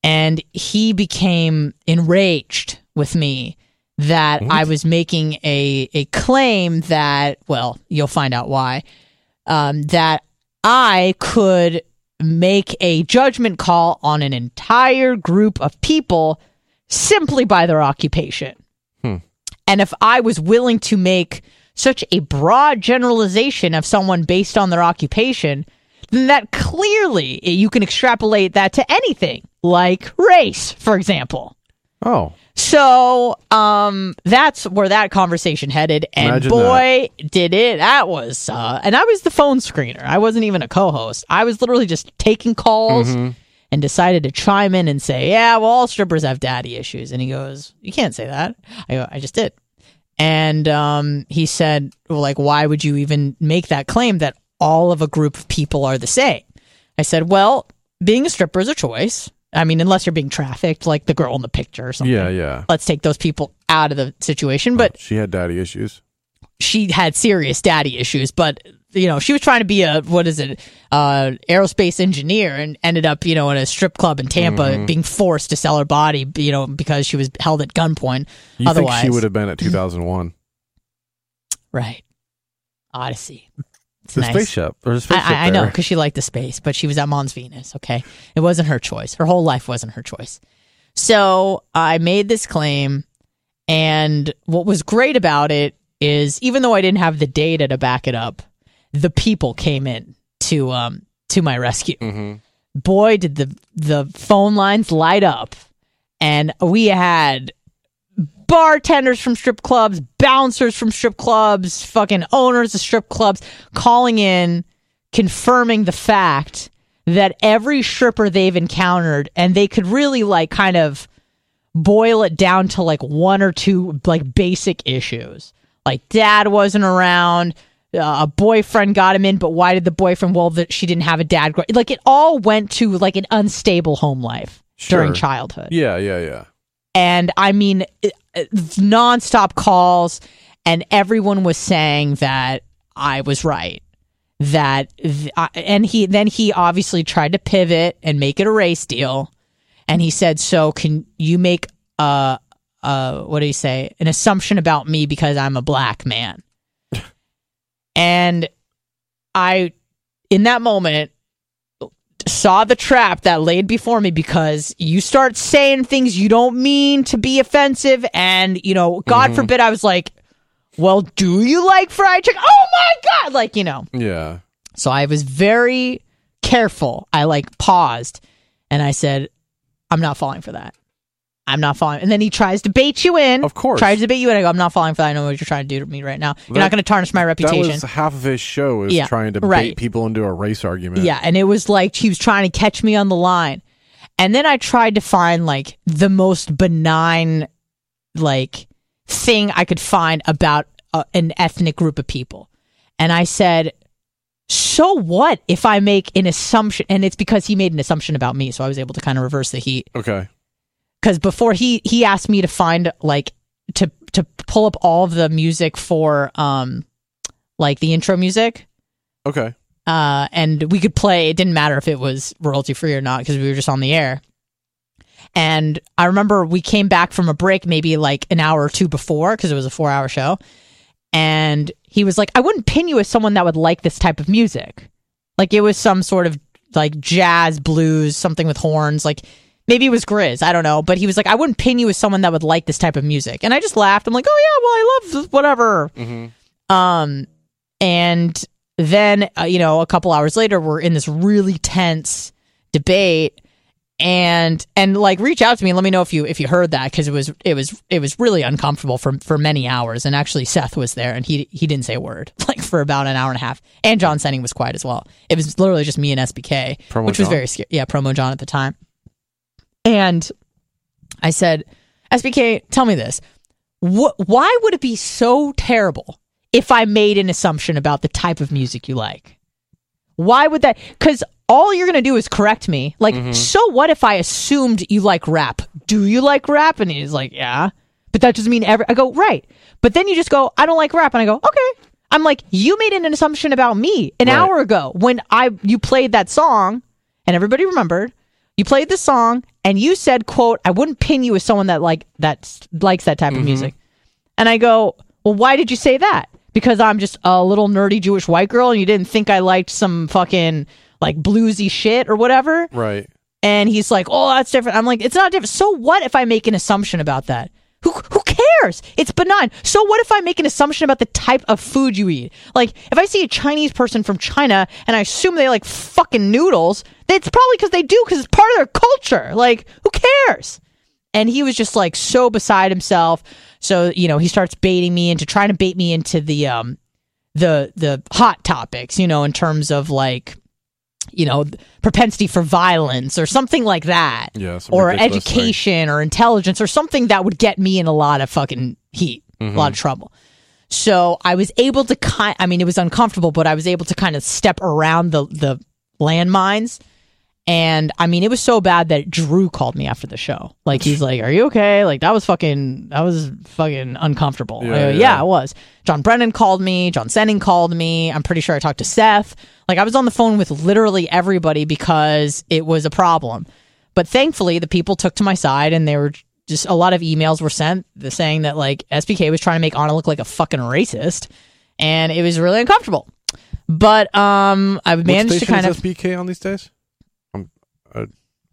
And he became enraged with me that what? I was making a, a claim that, well, you'll find out why, um, that I could make a judgment call on an entire group of people simply by their occupation. Hmm. And if I was willing to make such a broad generalization of someone based on their occupation, then that clearly you can extrapolate that to anything, like race, for example. Oh. So um, that's where that conversation headed. And Imagine boy, that. did it. That was, uh, and I was the phone screener. I wasn't even a co-host. I was literally just taking calls Mm-hmm. and decided to chime in and say, yeah, well, all strippers have daddy issues. And he goes, you can't say that. I go, I just did. And um, he said, well, like, why would you even make that claim that all of a group of people are the same? I said, well, being a stripper is a choice. I mean, unless you're being trafficked, like the girl in the picture or something. Yeah, yeah. Let's take those people out of the situation. But oh, she had daddy issues. She had serious daddy issues. But, you know, she was trying to be a, what is it, uh, aerospace engineer and ended up, you know, in a strip club in Tampa mm-hmm. being forced to sell her body, you know, because she was held at gunpoint. You Otherwise, think she would have been at two thousand one? Right. Odyssey. It's the nice. spaceship. Or the spaceship I, I, I know, there. because she liked the space, but she was at Mons Venus, okay? It wasn't her choice. Her whole life wasn't her choice. So I made this claim, and what was great about it is, even though I didn't have the data to back it up, the people came in to um to my rescue. Mm-hmm. Boy, did the the phone lines light up, and we had bartenders from strip clubs, bouncers from strip clubs, fucking owners of strip clubs calling in, confirming the fact that every stripper they've encountered, and they could really like kind of boil it down to like one or two like basic issues. Like dad wasn't around, uh, a boyfriend got him in, but why did the boyfriend? Well, that she didn't have a dad. Like it all went to like an unstable home life Sure. during childhood. Yeah, yeah, yeah. And I mean, it, it, nonstop calls, and everyone was saying that I was right. That th- I, and he then he obviously tried to pivot and make it a race deal, and he said, "So can you make a, a what do you say? An assumption about me because I'm a black man?" And I, in that moment, saw the trap that laid before me, because you start saying things you don't mean to be offensive, and you know, God mm-hmm. forbid, I was like, well, do you like fried chicken? Oh my God, like, you know. Yeah. So I was very careful. I like paused and I said, I'm not falling for that. I'm not falling. And then he tries to bait you in. Of course. Tries to bait you in. I go, I'm not falling for that. I know what you're trying to do to me right now. You're that, not going to tarnish my reputation. That was half of his show, is yeah, trying to right. bait people into a race argument. Yeah, and it was like he was trying to catch me on the line. And then I tried to find like the most benign like thing I could find about uh, an ethnic group of people. And I said, so what if I make an assumption? And it's because he made an assumption about me, so I was able to kind of reverse the heat. Okay. Because before he he asked me to find like to to pull up all of the music for um like the intro music. Okay. Uh, and we could play. It didn't matter if it was royalty free or not, because we were just on the air. And I remember we came back from a break maybe like an hour or two before, because it was a four hour show. And he was like, I wouldn't pin you as someone that would like this type of music. Like it was some sort of like jazz, blues, something with horns. Like maybe it was Grizz. I don't know. But he was like, I wouldn't pin you as someone that would like this type of music. And I just laughed. I'm like, oh yeah, well, I love whatever. Mm-hmm. Um, and then, uh, you know, a couple hours later, we're in this really tense debate. And and like reach out to me and let me know if you if you heard that, because it was it was it was really uncomfortable for for many hours. And actually Seth was there and he he didn't say a word like for about an hour and a half. And John Senning was quiet as well. It was literally just me and S B K, Promo which John. was very scary. Yeah, Promo John at the time. And I said, S B K, tell me this: what? Why would it be so terrible if I made an assumption about the type of music you like? Why would that? Because all you're going to do is correct me. Like, mm-hmm. so what if I assumed you like rap? Do you like rap? And he's like, yeah. But that doesn't mean ever. I go, right. But then you just go, I don't like rap. And I go, okay. I'm like, you made an assumption about me an right. hour ago when I you played that song, and everybody remembered. You played the song, and you said, quote, I wouldn't pin you as someone that like that likes that type mm-hmm. of music. And I go, well, why did you say that? Because I'm just a little nerdy Jewish white girl, and you didn't think I liked some fucking like bluesy shit or whatever? Right. And he's like, oh, that's different. I'm like, it's not different. So what if I make an assumption about that? Who who cares? It's benign. So what if I make an assumption about the type of food you eat? Like, if I see a Chinese person from China and I assume they like fucking noodles, it's probably because they do, because it's part of their culture. Like, who cares? And he was just like so beside himself. So, you know, he starts baiting me into trying to bait me into the um the the hot topics, you know, in terms of like, you know, propensity for violence or something like that. Yeah, or education thing. Or intelligence or something that would get me in a lot of fucking heat, mm-hmm. a lot of trouble. So I was able to kind I mean, it was uncomfortable, but I was able to kind of step around the, the landmines. And I mean, it was so bad that Drew called me after the show. Like, he's like, are you okay? Like, that was fucking, that was fucking uncomfortable. Yeah, uh, yeah. yeah, it was. John Brennan called me. John Senning called me. I'm pretty sure I talked to Seth. Like, I was on the phone with literally everybody because it was a problem. But thankfully, the people took to my side, and they were just, a lot of emails were sent saying that, like, S B K was trying to make Anna look like a fucking racist. And it was really uncomfortable. But um, I managed to kind of. What station is S B K on these days? Uh,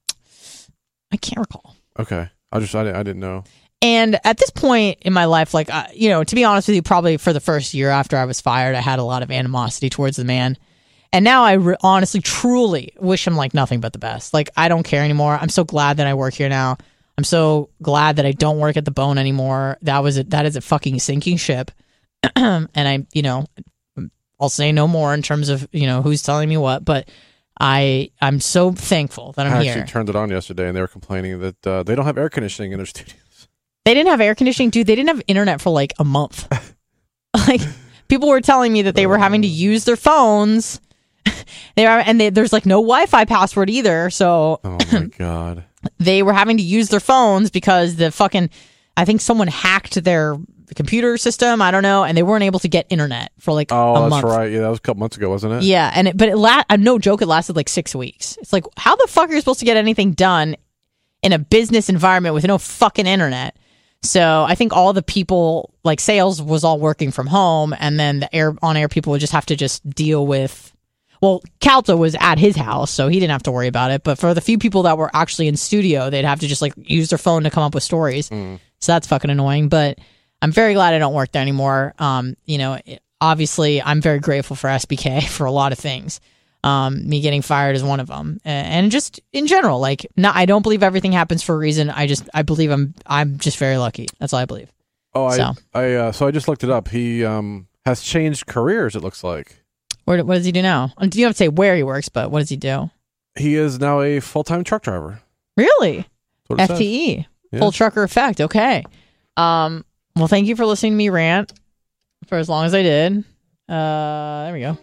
I can't recall. Okay. I just, I, I didn't know. And at this point in my life, like, uh, you know, to be honest with you, probably for the first year after I was fired, I had a lot of animosity towards the man. And now I re- honestly, truly wish him like nothing but the best. Like, I don't care anymore. I'm so glad that I work here now. I'm so glad that I don't work at the Bone anymore. That was a, that is a fucking sinking ship. And I, you know, I'll say no more in terms of, you know, who's telling me what, but I, I'm so thankful that I'm I here. actually turned it on yesterday, and they were complaining that uh, they don't have air conditioning in their studios. They didn't have air conditioning, dude. They didn't have internet for like a month. Like, people were telling me that they were having to use their phones. They are, and they, there's like no Wi-Fi password either. So, oh my god, they were having to use their phones because the fucking, I think someone hacked their computer system. I don't know, and they weren't able to get internet for like oh, a that's month. right. Yeah, that was a couple months ago, wasn't it? Yeah, and it, but it la- I'm no joke. It lasted like six weeks. It's like, how the fuck are you supposed to get anything done in a business environment with no fucking internet? So I think all the people, like sales, was all working from home, and then the air on air people would just have to just deal with. Well, Calta was at his house, so he didn't have to worry about it. But for the few people that were actually in studio, they'd have to just like use their phone to come up with stories. Mm. So that's fucking annoying. But I'm very glad I don't work there anymore. Um, you know, it, obviously, I'm very grateful for S B K for a lot of things. Um, me getting fired is one of them, and, and just in general, like, not, I don't believe everything happens for a reason. I just, I believe I'm, I'm just very lucky. That's all I believe. Oh, so. I, I, uh, so I just looked it up. He um has changed careers. It looks like. Where, what does he do now? You don't have to say where he works, but what does he do? He is now a full-time truck driver. Really? F T E, yeah. Full trucker effect. Okay. Um. Well, thank you for listening to me rant for as long as I did. Uh, there we go.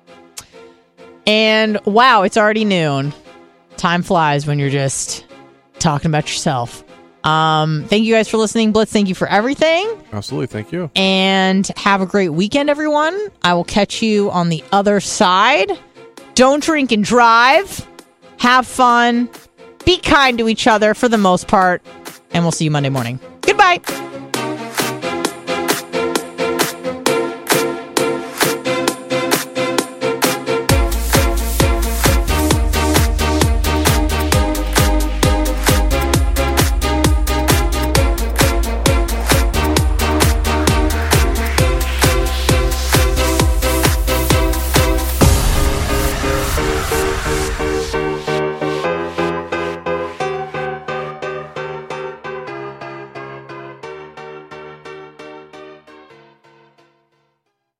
And wow, it's already noon. Time flies when you're just talking about yourself. Um, thank you guys for listening. Blitz, thank you for everything. Absolutely, thank you. And have a great weekend, everyone. I will catch you on the other side. Don't drink and drive. Have fun. Be kind to each other for the most part. And we'll see you Monday morning. Goodbye.